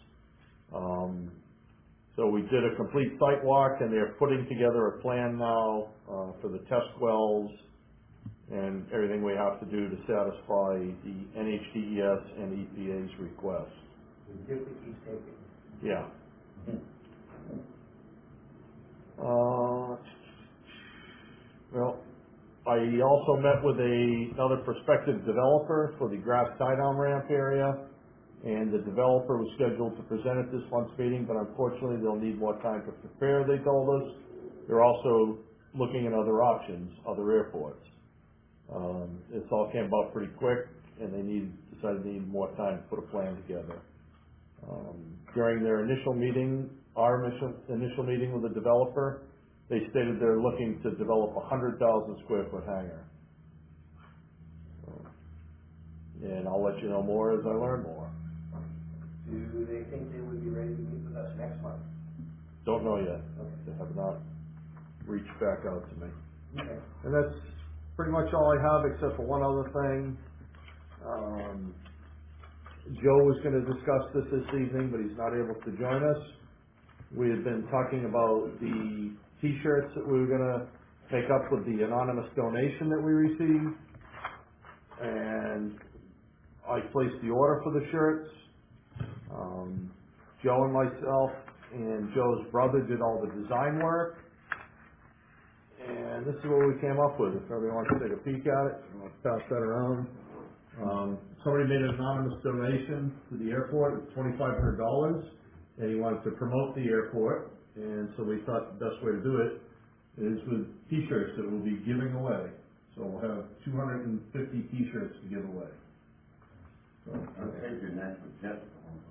So we did a complete site walk, and they're putting together a plan now for the test wells and everything we have to do to satisfy the NHDES and EPA's request. The gift that keeps taking. Yeah. Well, I also met with another prospective developer for the grass tie-down ramp area, and the developer was scheduled to present at this month's meeting, but unfortunately they'll need more time to prepare, they told us. They're also looking at other options, other airports. This all came about pretty quick, and they needed to decided they needed more time to put a plan together. During their initial meeting, our initial meeting with the developer, they stated they're looking to develop a 100,000 square foot hangar. And I'll let you know more as I learn more. Do they think they would be ready to meet with us next month? Don't know yet. They have not reached back out to me. Okay. And that's pretty much all I have, except for one other thing. Joe was gonna discuss this evening, but he's not able to join us. We had been talking about the T-shirts that we were gonna make up with the anonymous donation that we received. And I placed the order for the shirts. Joe and myself and Joe's brother did all the design work. And this is what we came up with. If everyone wants to take a peek at it, I'll pass that around. Somebody made an anonymous donation to the airport of $2,500, and he wanted to promote the airport, and so we thought the best way to do it is with T-shirts that we'll be giving away. So we'll have 250 T-shirts to give away. So, I'll take your next with Jeff.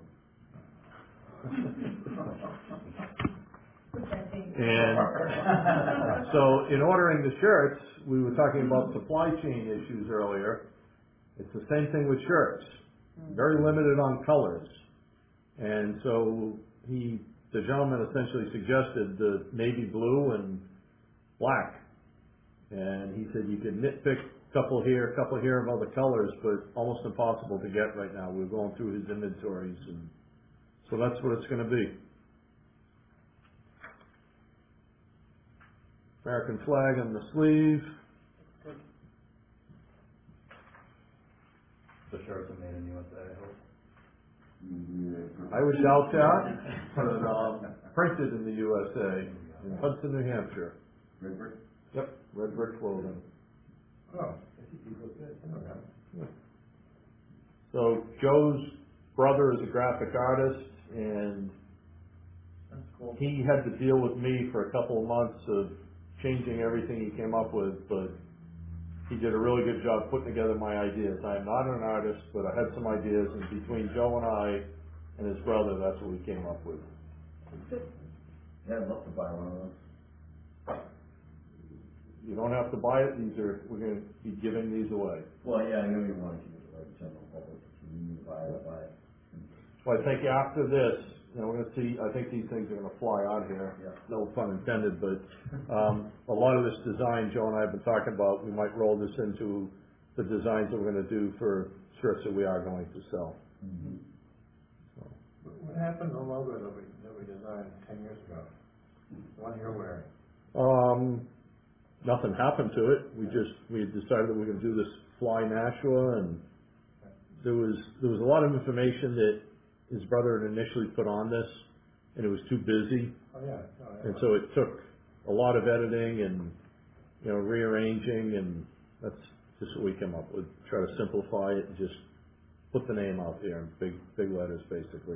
and so in ordering the shirts, we were talking about supply chain issues earlier. It's the same thing with shirts. Very limited on colors. And so the gentleman essentially suggested the navy blue and black. And he said you could nitpick a couple here of other colors, but almost impossible to get right now. We're going through his inventories, and so that's what it's going to be. American flag on the sleeve. The shirts are made in USA, I hope. I would doubt that, but printed in the USA, in Hudson, New Hampshire. Red brick? Yep, red brick clothing. Oh, I think you look good. Okay. So Joe's brother is a graphic artist, and That's cool. he had to deal with me for a couple of months of changing everything he came up with, but he did a really good job putting together my ideas. I am not an artist, but I had some ideas, and between Joe and I and his brother, that's what we came up with. Yeah, I'd love to buy one of those. You don't have to buy it, we're gonna be giving these away. Well, yeah, I know you want to keep it like general public, if you need to buy it, buy it. So I think after this, we're gonna see, I think these things are gonna fly out here. Yeah. No pun intended, but, a lot of this design Joe and I have been talking about, we might roll this into the designs that we're gonna do for shirts that we are going to sell. Mm-hmm. What happened to the logo that we designed 10 years ago? The one you're wearing? Nothing happened to it. We had decided that we were gonna do this Fly Nashua, and there was a lot of information that his brother had initially put on this, and it was too busy. Oh, yeah. And so it took a lot of editing and, rearranging, and that's just what we came up with. Try to simplify it and just put the name out there in big letters, basically.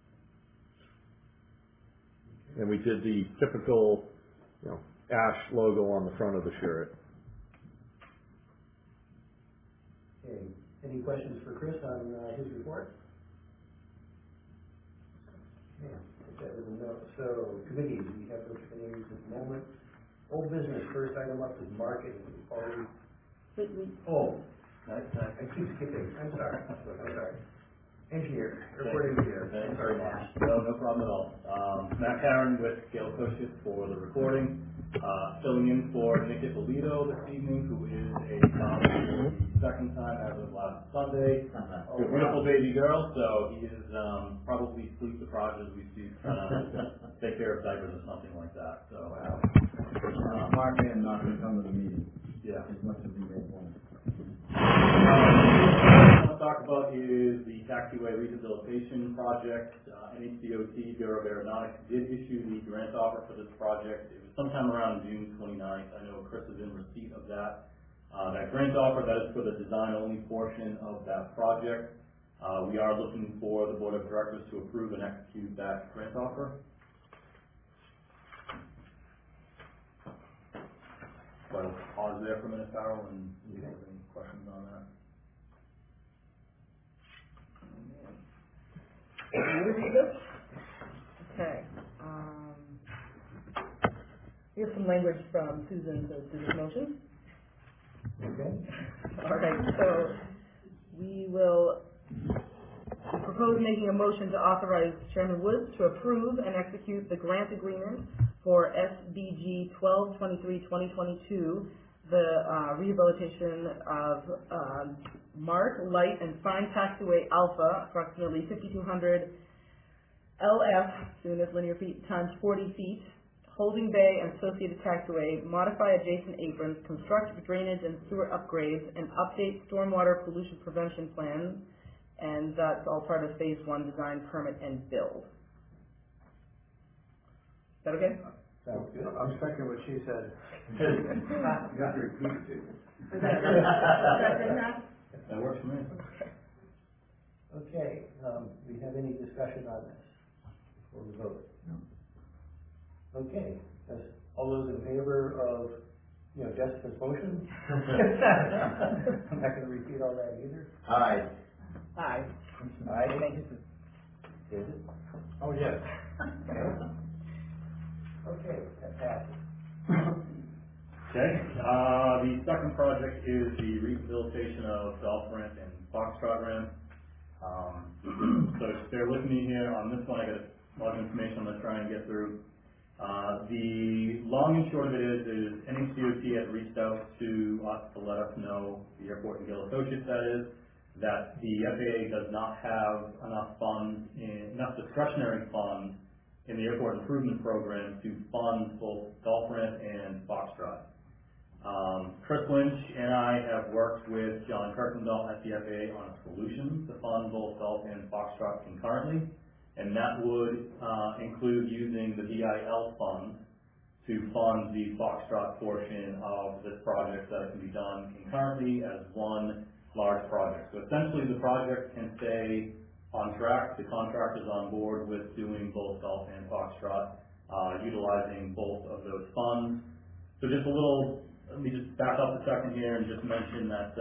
And we did the typical, ash logo on the front of the shirt. Okay, any questions for Chris on his report? Yeah, that was a note. So committees, we have those committees at the moment. Old business, first item up is marketing. Oh, I keep skipping, I'm sorry. Engineer, report engineer. Thanks very much. No problem at all. Matt Karen with Gail Cushit for the recording, filling in for Nick Ippolito this evening, who is a father for the second time as of last Sunday. A beautiful baby girl, so he is probably sleep deprived as we speak, take care of diapers or something like that. So, Mark and not to come to the meeting. yeah. As much as we may want. What I want to talk about is the taxiway rehabilitation project. NHDOT, Bureau of Aeronautics, did issue the grant offer for this project. It was sometime around June 29th. I know Chris is in receipt of that. That grant offer, that is for the design-only portion of that project. We are looking for the Board of Directors to approve and execute that grant offer. So I'll pause there for a minute, Carol, and see if there's any questions on that. Will you read this? Okay, here's some language from Susan to do this motion. Okay? All right, so we will propose making a motion to authorize Chairman Woods to approve and execute the grant agreement for SBG 1223-2022, the rehabilitation of Mark, Light, and Fine Taxiway Alpha, approximately 5,200 LF, soon as linear feet, times 40 feet, Holding Bay and associated taxiway, modify adjacent aprons, construct drainage and sewer upgrades, and update stormwater pollution prevention plans, and that's all part of phase 1 design, permit, and build. Is that okay? Sounds good. I'm second what she said. You have to repeat it too. That works for me. Okay, do we have any discussion on this before we vote? No. Okay, all those in favor of, Jessica's motion? I'm not gonna repeat all that either. Aye. Aye. Aye. David? Oh, yes. Okay, that passes. Okay, the second project is the rehabilitation of Golf Ramp and Foxtrot Ramp. So just bear with me here on this one. I got a lot of information I'm gonna try and get through. The long and short of it is NHDOT had reached out to us to let us know, the airport and Gill Associates that is, that the FAA does not have enough discretionary funds in the airport improvement program to fund both Golf Ramp and Foxtrot. Chris Lynch and I have worked with John Kirkendall at the FAA on a solution to fund both Golf and Foxtrot concurrently, and that would include using the DIL funds to fund the Foxtrot portion of this project, that it can be done concurrently as one large project. So essentially the project can stay on track. The contractor's on board with doing both Golf and Foxtrot, utilizing both of those funds. So just let me just back up a second here and just mention that,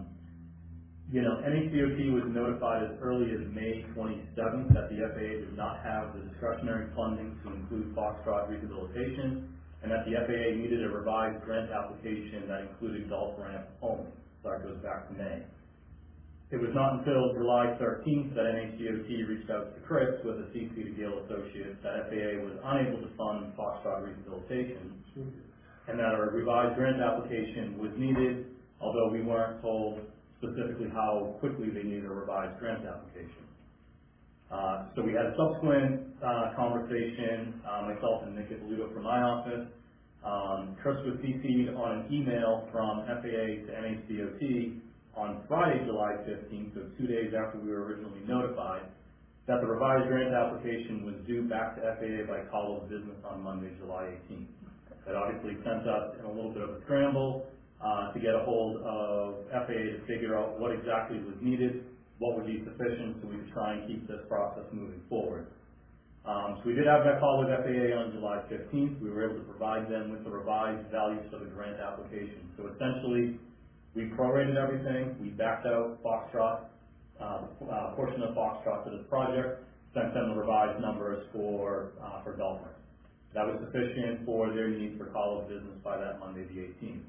NHDOT was notified as early as May 27th that the FAA did not have the discretionary funding to include Foxtrot rehabilitation, and that the FAA needed a revised grant application that included Golf Ramp only. So that goes back to May. It was not until July 13th that NHDOT reached out to Chris with a CC to Gill Associates that FAA was unable to fund Foxtrot rehabilitation, and that a revised grant application was needed, although we weren't told specifically how quickly they needed a revised grant application. So we had a subsequent conversation, myself and Nick Ippolito from my office. Chris was CC'd on an email from FAA to NHDOT on Friday, July 15th, so 2 days after we were originally notified, that the revised grant application was due back to FAA by call of business on Monday, July 18th. That obviously sent us in a little bit of a scramble to get a hold of FAA to figure out what exactly was needed, what would be sufficient, so we could try and keep this process moving forward. So we did have that call with FAA on July 15th. We were able to provide them with the revised values for the grant application. So essentially, we prorated everything. We backed out Foxtrot, portion of Foxtrot for this project, sent them the revised numbers for Golf Ramp. That was sufficient for their needs for call of business by that Monday, the 18th.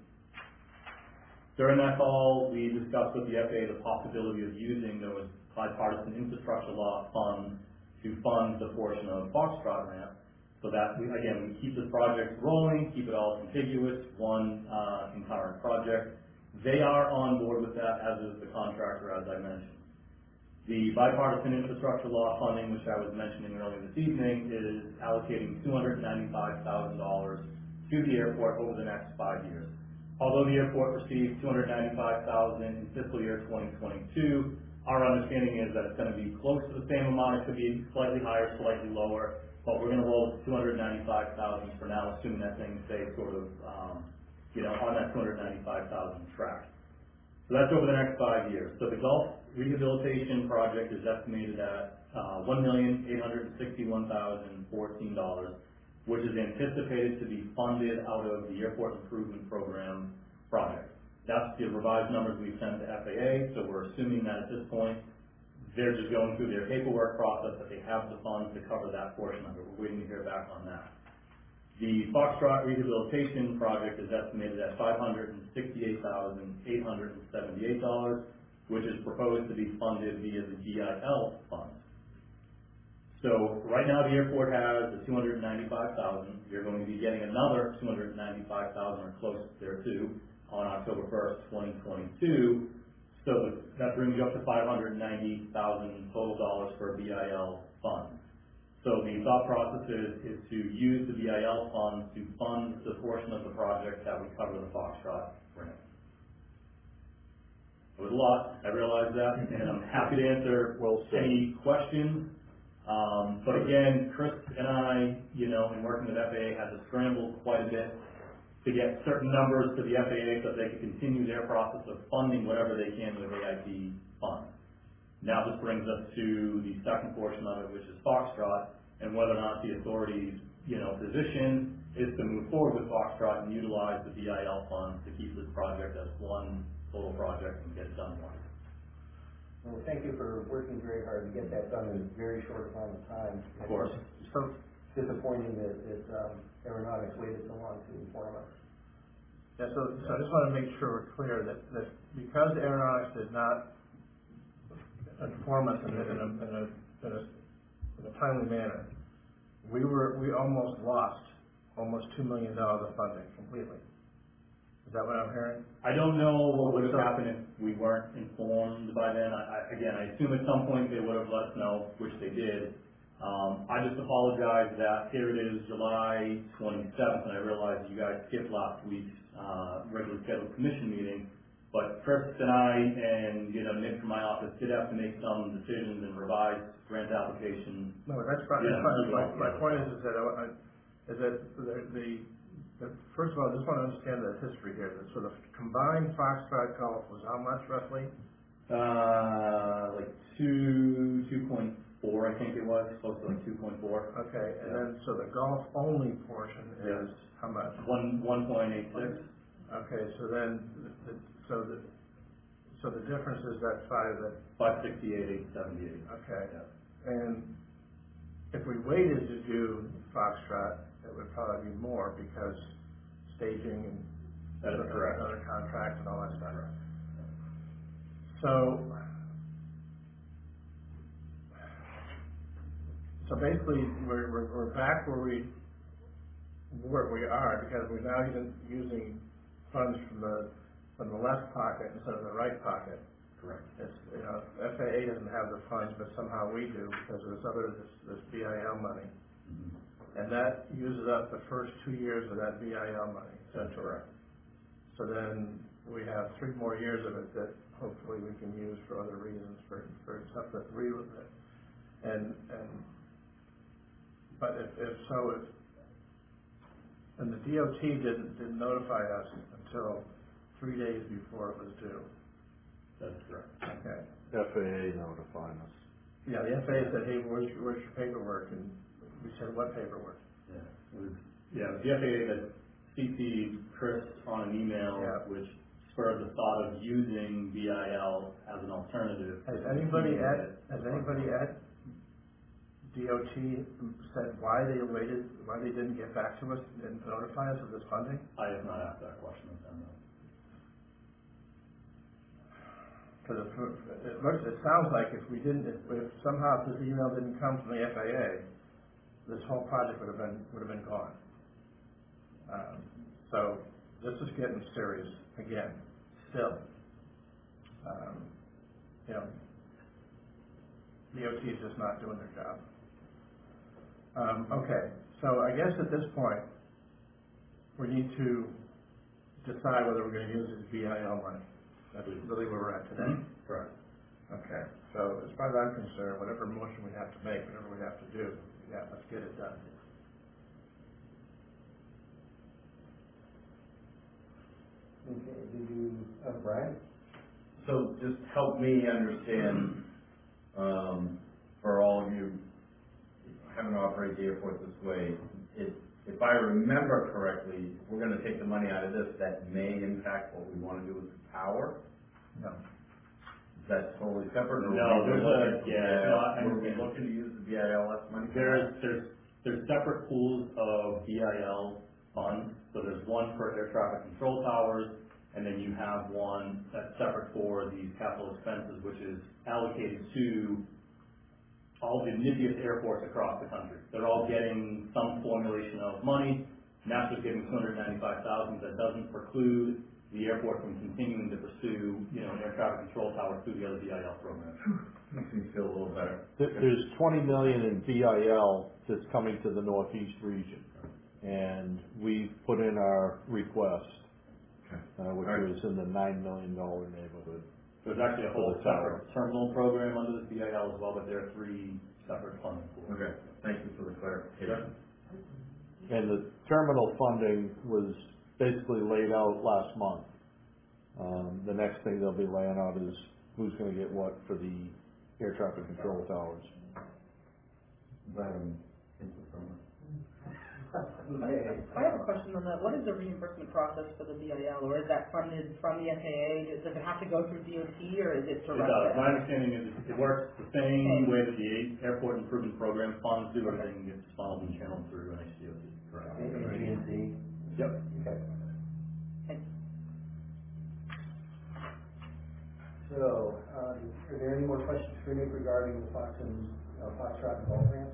During that call, we discussed with the FAA the possibility of using those bipartisan infrastructure law funds to fund the portion of Foxtrot Ramp, so that we keep the project rolling, keep it all contiguous, one concurrent project. They are on board with that, as is the contractor, as I mentioned. The bipartisan infrastructure law funding, which I was mentioning earlier this evening, is allocating $295,000 to the airport over the next 5 years. Although the airport received $295,000 in fiscal year 2022, our understanding is that it's going to be close to the same amount. It could be slightly higher, slightly lower, but we're going to roll with $295,000 for now, assuming that things stay sort of, on that $295,000 track. So that's over the next 5 years. So the Gulf rehabilitation project is estimated at $1,861,014, which is anticipated to be funded out of the Airport Improvement Program project. That's the revised numbers we sent to FAA, so we're assuming that at this point, they're just going through their paperwork process, that they have the funds to cover that portion of it. We're waiting to hear back on that. The Foxtrot Rehabilitation Project is estimated at $568,878, which is proposed to be funded via the GIL fund. So right now the airport has the $295,000. You're going to be getting another $295,000 or close thereto on October 1st, 2022. So that brings you up to $590,000 total dollars for a BIL fund. So the thought process is to use the BIL fund to fund the portion of the project that we cover the Foxtrot grant. It was a lot, I realize that, and I'm happy to answer any questions. But again, Chris and I, in working with FAA, had to scramble quite a bit to get certain numbers to the FAA so they could continue their process of funding whatever they can with AIP funds. Now this brings us to the second portion of it, which is Foxtrot, and whether or not the authority's, position is to move forward with Foxtrot and utilize the BIL funds to keep this project as one total project and get it done once. Well, thank you for working very hard to get that done in a very short amount of time. Of course. It's so disappointing that Aeronautics waited so long to inform us. Yeah, so I just want to make sure we're clear that because Aeronautics did not inform us in a timely manner, we almost lost almost $2 million of funding completely. Is that what I'm hearing? I don't know what would have happened if we weren't informed by then. I assume at some point they would have let us know, which they did. I just apologize that here it is July 27th, and I realize you guys skipped last week's regularly scheduled commission meeting. But Chris and I and Nick from my office did have to make some decisions and revise grant applications. No, that's fine. My point is that first of all, I just want to understand the history here. So the combined Foxtrot Golf was how much roughly? Like 2.4, I think it was, close to like 2.4. Okay, and then so the golf only portion is how much? 1.86. Okay, so then so the difference is that 568, 878. Okay, and if we waited to do Foxtrot, it would probably be more because staging and that is correct. Other contracts and all that stuff. Correct. So basically, we're back where we are because we're now using funds from the left pocket instead of the right pocket. Correct. It's FAA doesn't have the funds, but somehow we do because of this BIL money. Mm-hmm. And that uses up the first 2 years of that BIL money. That's correct. So then we have 3 more years of it that hopefully we can use for other reasons, for stuff that but and the DOT didn't notify us until 3 days before it was due. That's correct. Okay. FAA notifying us. Yeah, the FAA said, hey, where's your paperwork? And we said, what paperwork? The FAA that CC'd Chris on an email, which spurred the thought of using BIL as an alternative. Has anybody at DOT said why they waited, why they didn't get back to us and notify us of this funding? I have not asked that question of them, no. Because it sounds like if somehow this email didn't come from the FAA, this whole project would have been gone. So this is getting serious again. Still, DOT is just not doing their job. Okay, so I guess at this point we need to decide whether we're going to use this BIL money. That's really where we're at today. Correct. Okay, so as far as I'm concerned, whatever motion we have to make, whatever we have to do, let's get it done. Okay, did you, Brian? So just help me understand, for all of you having to operate the airport this way, if I remember correctly, we're gonna take the money out of this, that may impact what we wanna do with the tower? No. that totally separate, or? No, were we there's looking a- for yeah, BIL? no, I Were we understand. looking to use the BILS money for that? There's separate pools of BIL funds, so there's one for air traffic control towers, and then you have one that's separate for these capital expenses, which is allocated to all the busiest airports across the country. They're all getting some formulation of money. NASA's giving $295,000. That doesn't preclude the airport from continuing to pursue, an air traffic control tower through the other BIL programs. Makes me feel a little better. There's 20 million in BIL that's coming to the Northeast region. And we've put in our request, which was in the $9 million neighborhood. There's actually a whole separate terminal program under this BIL as well, but there are 3 separate funding pools. Okay, thank you for the clarification. And the terminal funding was basically laid out last month. The next thing they'll be laying out is who's gonna get what for the air traffic control towers. I have a question on that. What is the reimbursement process for the BIL, or is that funded from the FAA? Does it have to go through DOT, or is it It direct? does. My understanding is it works the same way that the Airport Improvement Program funds do. Everything gets funneled and channeled through NHDOT. Correct. AT&T. Yep. Okay. Thanks. So, are there any more questions for Nick regarding the Foxtrot and Golf ramps?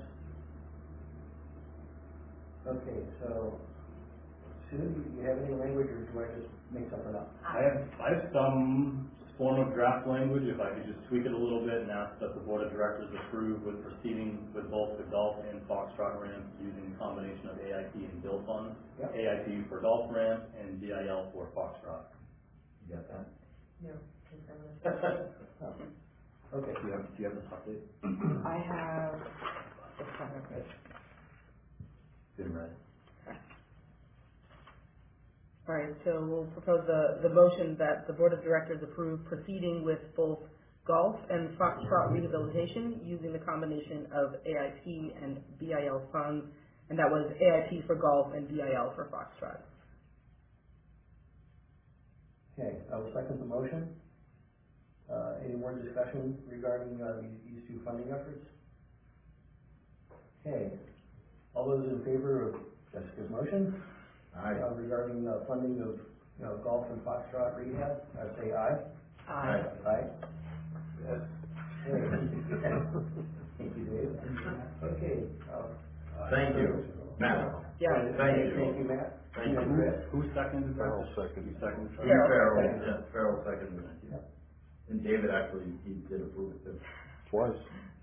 Okay, so, Sue, do you have any language, or do I just make something up? I have some form of draft language, if I could just tweak it a little bit and ask that the Board of Directors approve with proceeding with both the golf and Foxtrot ramps using a combination of AIP and bill funds. Yep. AIP for golf ramp and BIL for Foxtrot. You got that? No, Okay. Do you have this update? I have the front of it. Been read. All right, so we'll propose the motion that the Board of Directors approve proceeding with both golf and Foxtrot rehabilitation using the combination of AIP and BIL funds, and that was AIP for golf and BIL for Foxtrot. Okay, I will second the motion. Any more discussion regarding these 2 funding efforts? Okay, all those in favor of Jessica's motion? Aye. Regarding funding of golf and Foxtrot rehab, say aye. Aye. Aye. Yes. Thank you, Dave. Okay. Thank you, Matt. Yeah. Thank you. Thank you, Matt. Thank you. Chris? Who seconded that? Farrell second. You seconded? Farrell seconded it. Yeah. And David actually, he did approve it too. Twice.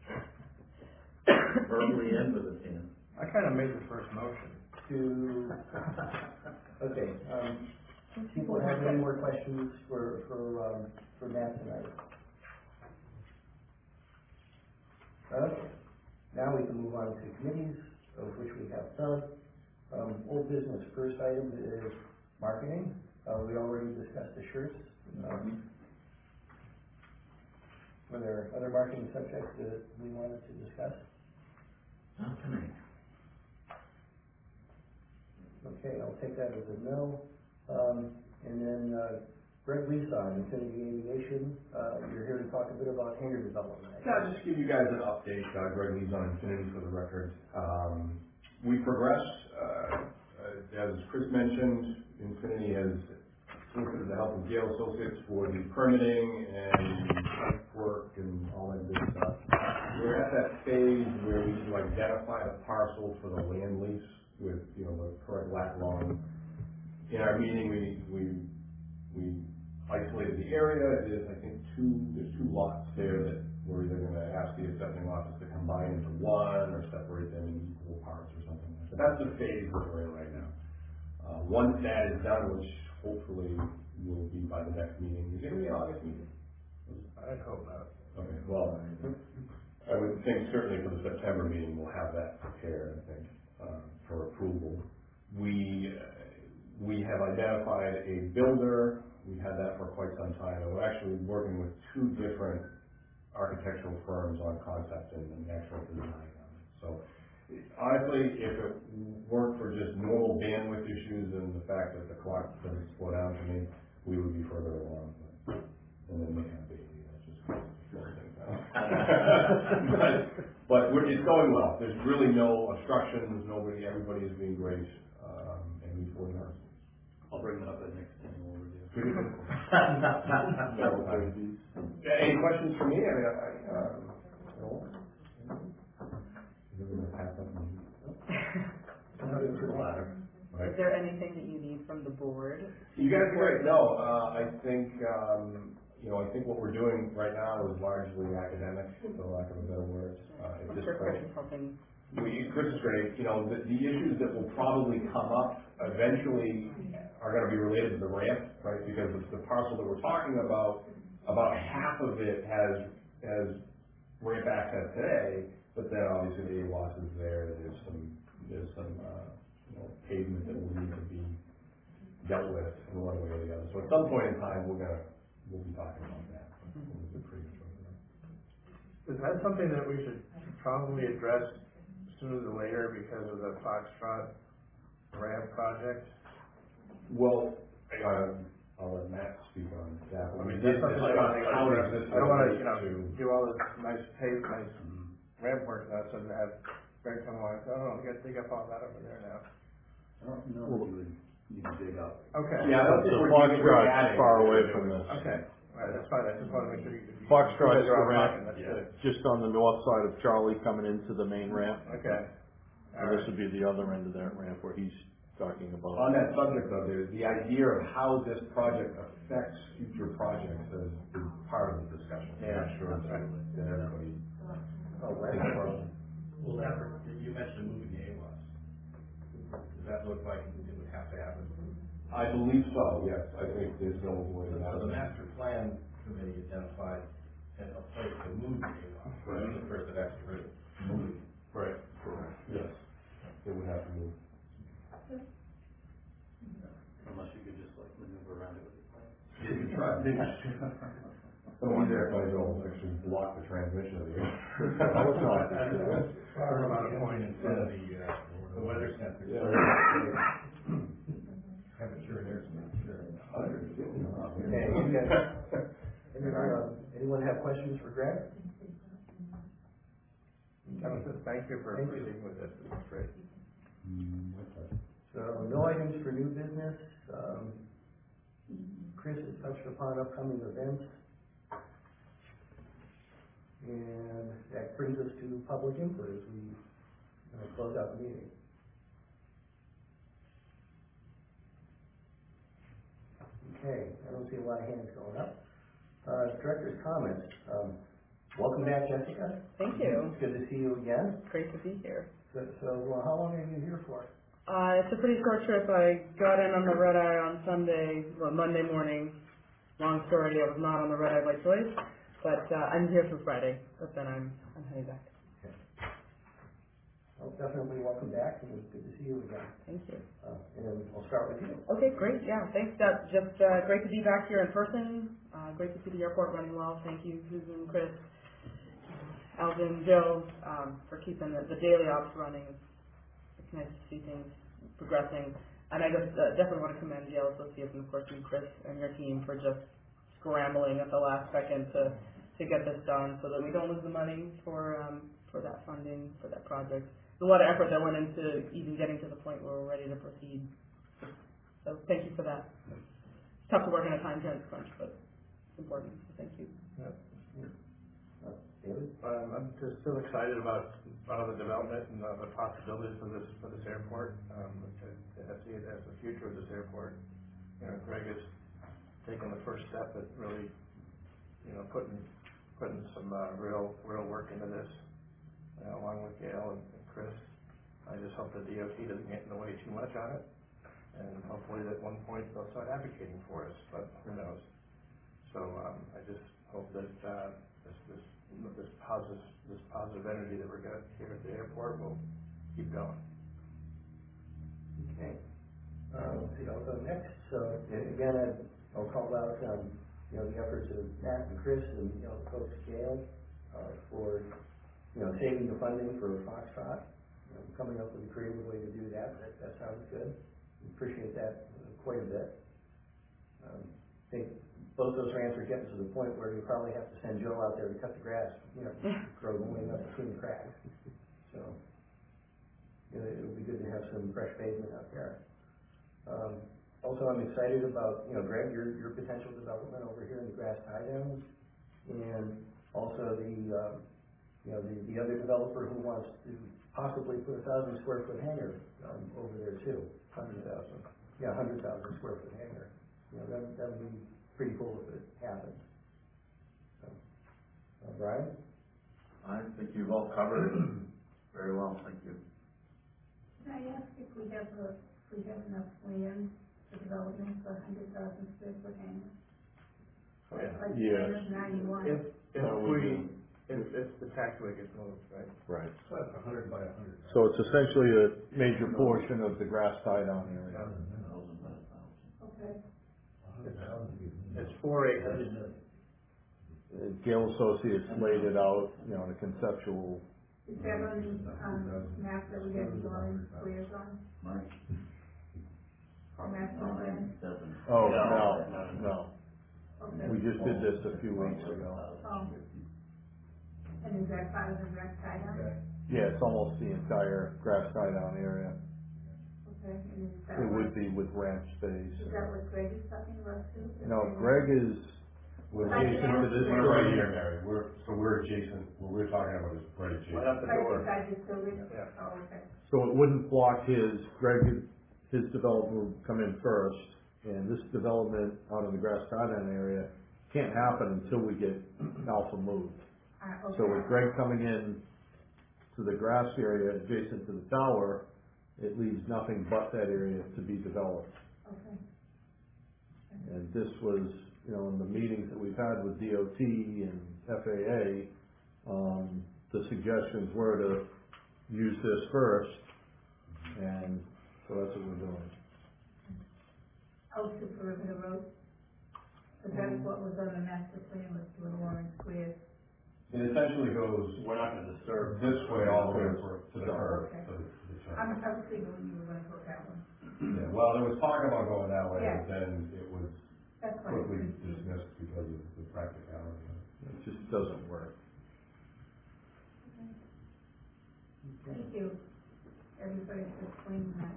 Verbally and with his hand. I kinda made the first motion. Okay, people have any more questions for Matt tonight? Okay, now we can move on to committees, of which we have some. Old business, first item is marketing. We already discussed the shirts. Were there other marketing subjects that we wanted to discuss? Not tonight. Okay, I'll take that as a no. And then, Greg Lisa, Infinity Aviation, you're here to talk a bit about hangar development. Yeah, just give you guys an update. Greg Lees on Infinity for the record. We progressed, as Chris mentioned, Infinity has solicited the help of Gale Associates for the permitting and site work and all that good stuff. We're at that phase where we need to identify the parcel for the land lease with, the correct lat long. In our meeting, we isolated the area. There's, I think, there's 2 lots there that we're either gonna ask the assessing office to combine into one or separate them in equal parts or something. So that's the phase that we're in right now. Once that is done, which hopefully will be by the next meeting, is it gonna be an August meeting? I'd hope not. Okay, well, I would think certainly for the September meeting, we'll have that prepared, I think, for approval. We have identified a builder. We had that for quite some time, and we're actually working with 2 different architectural firms on concept and actual design on it. So honestly, if it weren't for just normal bandwidth issues and the fact that the clock doesn't slow down for me, we would be further along. And then they have baby, that's just crazy. But it's going well. There's really no obstructions, everybody is being great, and we've worked hard. I'll bring that up at next annual review. Any questions for me? Is there anything that you need from the board? You guys are great. No, I think, I think what we're doing right now is largely academic, for lack of a better word. I'm sure Chris is helping. Chris is great. The issues that will probably come up eventually are gonna be related to the ramp, right? Because the parcel that we're talking about half of it has ramp access today, but then obviously the AWAS is there, there's some pavement that will need to be dealt with in one way or the other. So at some point in time, we'll be talking about that. Is that something that we should probably address sooner than later because of the Foxtrot ramp project? Well, I'll let Matt speak on that. I mean, that's something I don't wanna, do all this nice ramp work, and that's, and have Greg come along, oh, we gotta dig up all that over there now. I don't know what you would need to dig up. Okay. Yeah, I don't think we're Foxtrot's far away from this. Okay, all right, that's fine, I just wanna make sure you can. Foxtrot's the talking, ramp, that's good. just on the north side of Charlie coming into the main ramp. Okay. And this would be the other end of that ramp where he's talking about. On that subject though, the idea of how this project affects future projects is part of the discussion. Yeah, I'm sure that everybody. Well, you mentioned moving the AWAS. Does that look like it would have to happen? I believe so, yes. I think there's no avoiding that. So the master plan committee identified a place to move the AWAS, which is the first of extra move. Right, correct, yes. It would have to move. Unless you could just like maneuver around it with the plan. You can try. Some of these airplanes will actually block the transmission of the air. Far about a point Instead of the weather sensor. Temperature and air temperature. Okay, anyone have questions for Greg? Thank you for proceeding with this, this is great. So no items for new business. Chris has touched upon upcoming events. And that brings us to public input as we close out the meeting. Okay, I don't see a lot of hands going up. Director's comments. Welcome back, Jessica. Thank you. It's good to see you again. Great to be here. So how long are you here for? It's a pretty short trip. I got in on the red eye on Monday morning. Long story, I was not on the red eye by choice, but I'm here for Friday, but then I'm heading back. Okay. Well, definitely welcome back, and it's good to see you again. Thank you. And I'll start with you. Okay, great. Yeah, thanks. That's just great to be back here in person. Great to see the airport running well. Thank you, Susan, Chris, Alvin, Joe, for keeping the daily ops running. It's nice to see things progressing. And I just definitely want to commend Yale Associates and of course you, Chris, and your team for just scrambling at the last second to get this done so that we don't lose the money for that funding, for that project. There's a lot of effort that went into even getting to the point where we're ready to proceed. So thank you for that. It's tough to work in a time crunch, but it's important, so thank you. Yep. David? I'm just still excited about the development and the possibilities for this airport. I see it as the future of this airport. Greg has taken the first step at really, putting some real work into this, along with Gail and Chris. I just hope the DOT doesn't get in the way too much on it, and hopefully at one point they'll start advocating for us, but who knows. So I just hope that this positive energy that we're got here at the airport will keep going. Okay. Let's see, I'll go next. So again, I'll call out, the efforts of Matt and Chris and, Coach Gail, for, saving the funding for Foxtrot, coming up with a creative way to do that. That sounds good. Appreciate that quite a bit. I think both those ramps are getting to the point where you probably have to send Joe out there to cut the grass, grow going up between the cracks. So, it would be good to have some fresh pavement out there. Also, I'm excited about, Greg, your potential development over here in the grass tie downs, and also the other developer who wants to possibly put 1,000 square foot hangar, over there too. 100,000. Yeah, 100,000 square foot hangar. That would be pretty cool if it happens. So, Brian? I think you've all covered it very well, thank you. Can I ask if we have enough land for development for 100,000 square foot hangar? Like Yes. Plymouth 91. If the taxiway gets moved, right? Right. So that's 100 by 100. So it's essentially a major portion of the grass tie down area. Okay. It's 4 acres. Gale Associates laid it out, the conceptual. Is that on the map that we have the orange squares on? Master plan? Oh, no. Okay. We just did this a few weeks ago. Oh. And is that part of the grass tie down? Yeah, it's almost the entire grass tie down area. Okay, and is that It what, would be with ramp space. is that what Greg is talking about too? No, Greg is adjacent to this. We're right here, Mary, we're adjacent, what we're talking about is right adjacent. Right up the Right door. beside this building? Yeah. Oh, okay. So it wouldn't block his development would come in first, and this development out in the grass tie down area can't happen until we get Alpha moved. Okay. So with Greg coming in to the grass area adjacent to the tower, it leaves nothing but that area to be developed. Okay. And this was, in the meetings that we've had with DOT and FAA, the suggestions were to use this first, and so that's what we're doing. Out to Perimeter Road? Because that's what was on the master plan, was doing orange squares. It essentially goes We're not gonna disturb. this way all the way to the curb, Okay. to the turn. I was thinking you were gonna put that one. Yeah, well, there was talk about going that way, Yeah. but then it was That's fine. quickly dismissed because of the practicality of it. It just doesn't work. Thank you. Everybody for explaining that.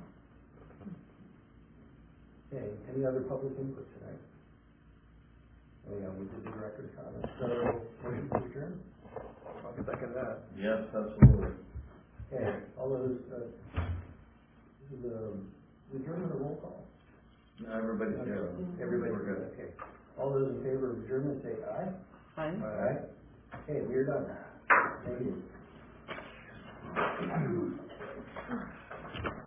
Okay, any other public input tonight? Oh, yeah, we did the record comments. So, motion to adjourn? I'll second that. Yes, absolutely. Okay, all those, this is the adjournment or roll call? Everybody's here. Everybody, We're good. okay. All those in favor of adjournment say aye. Fine. Aye. Okay, we're done. Thank you.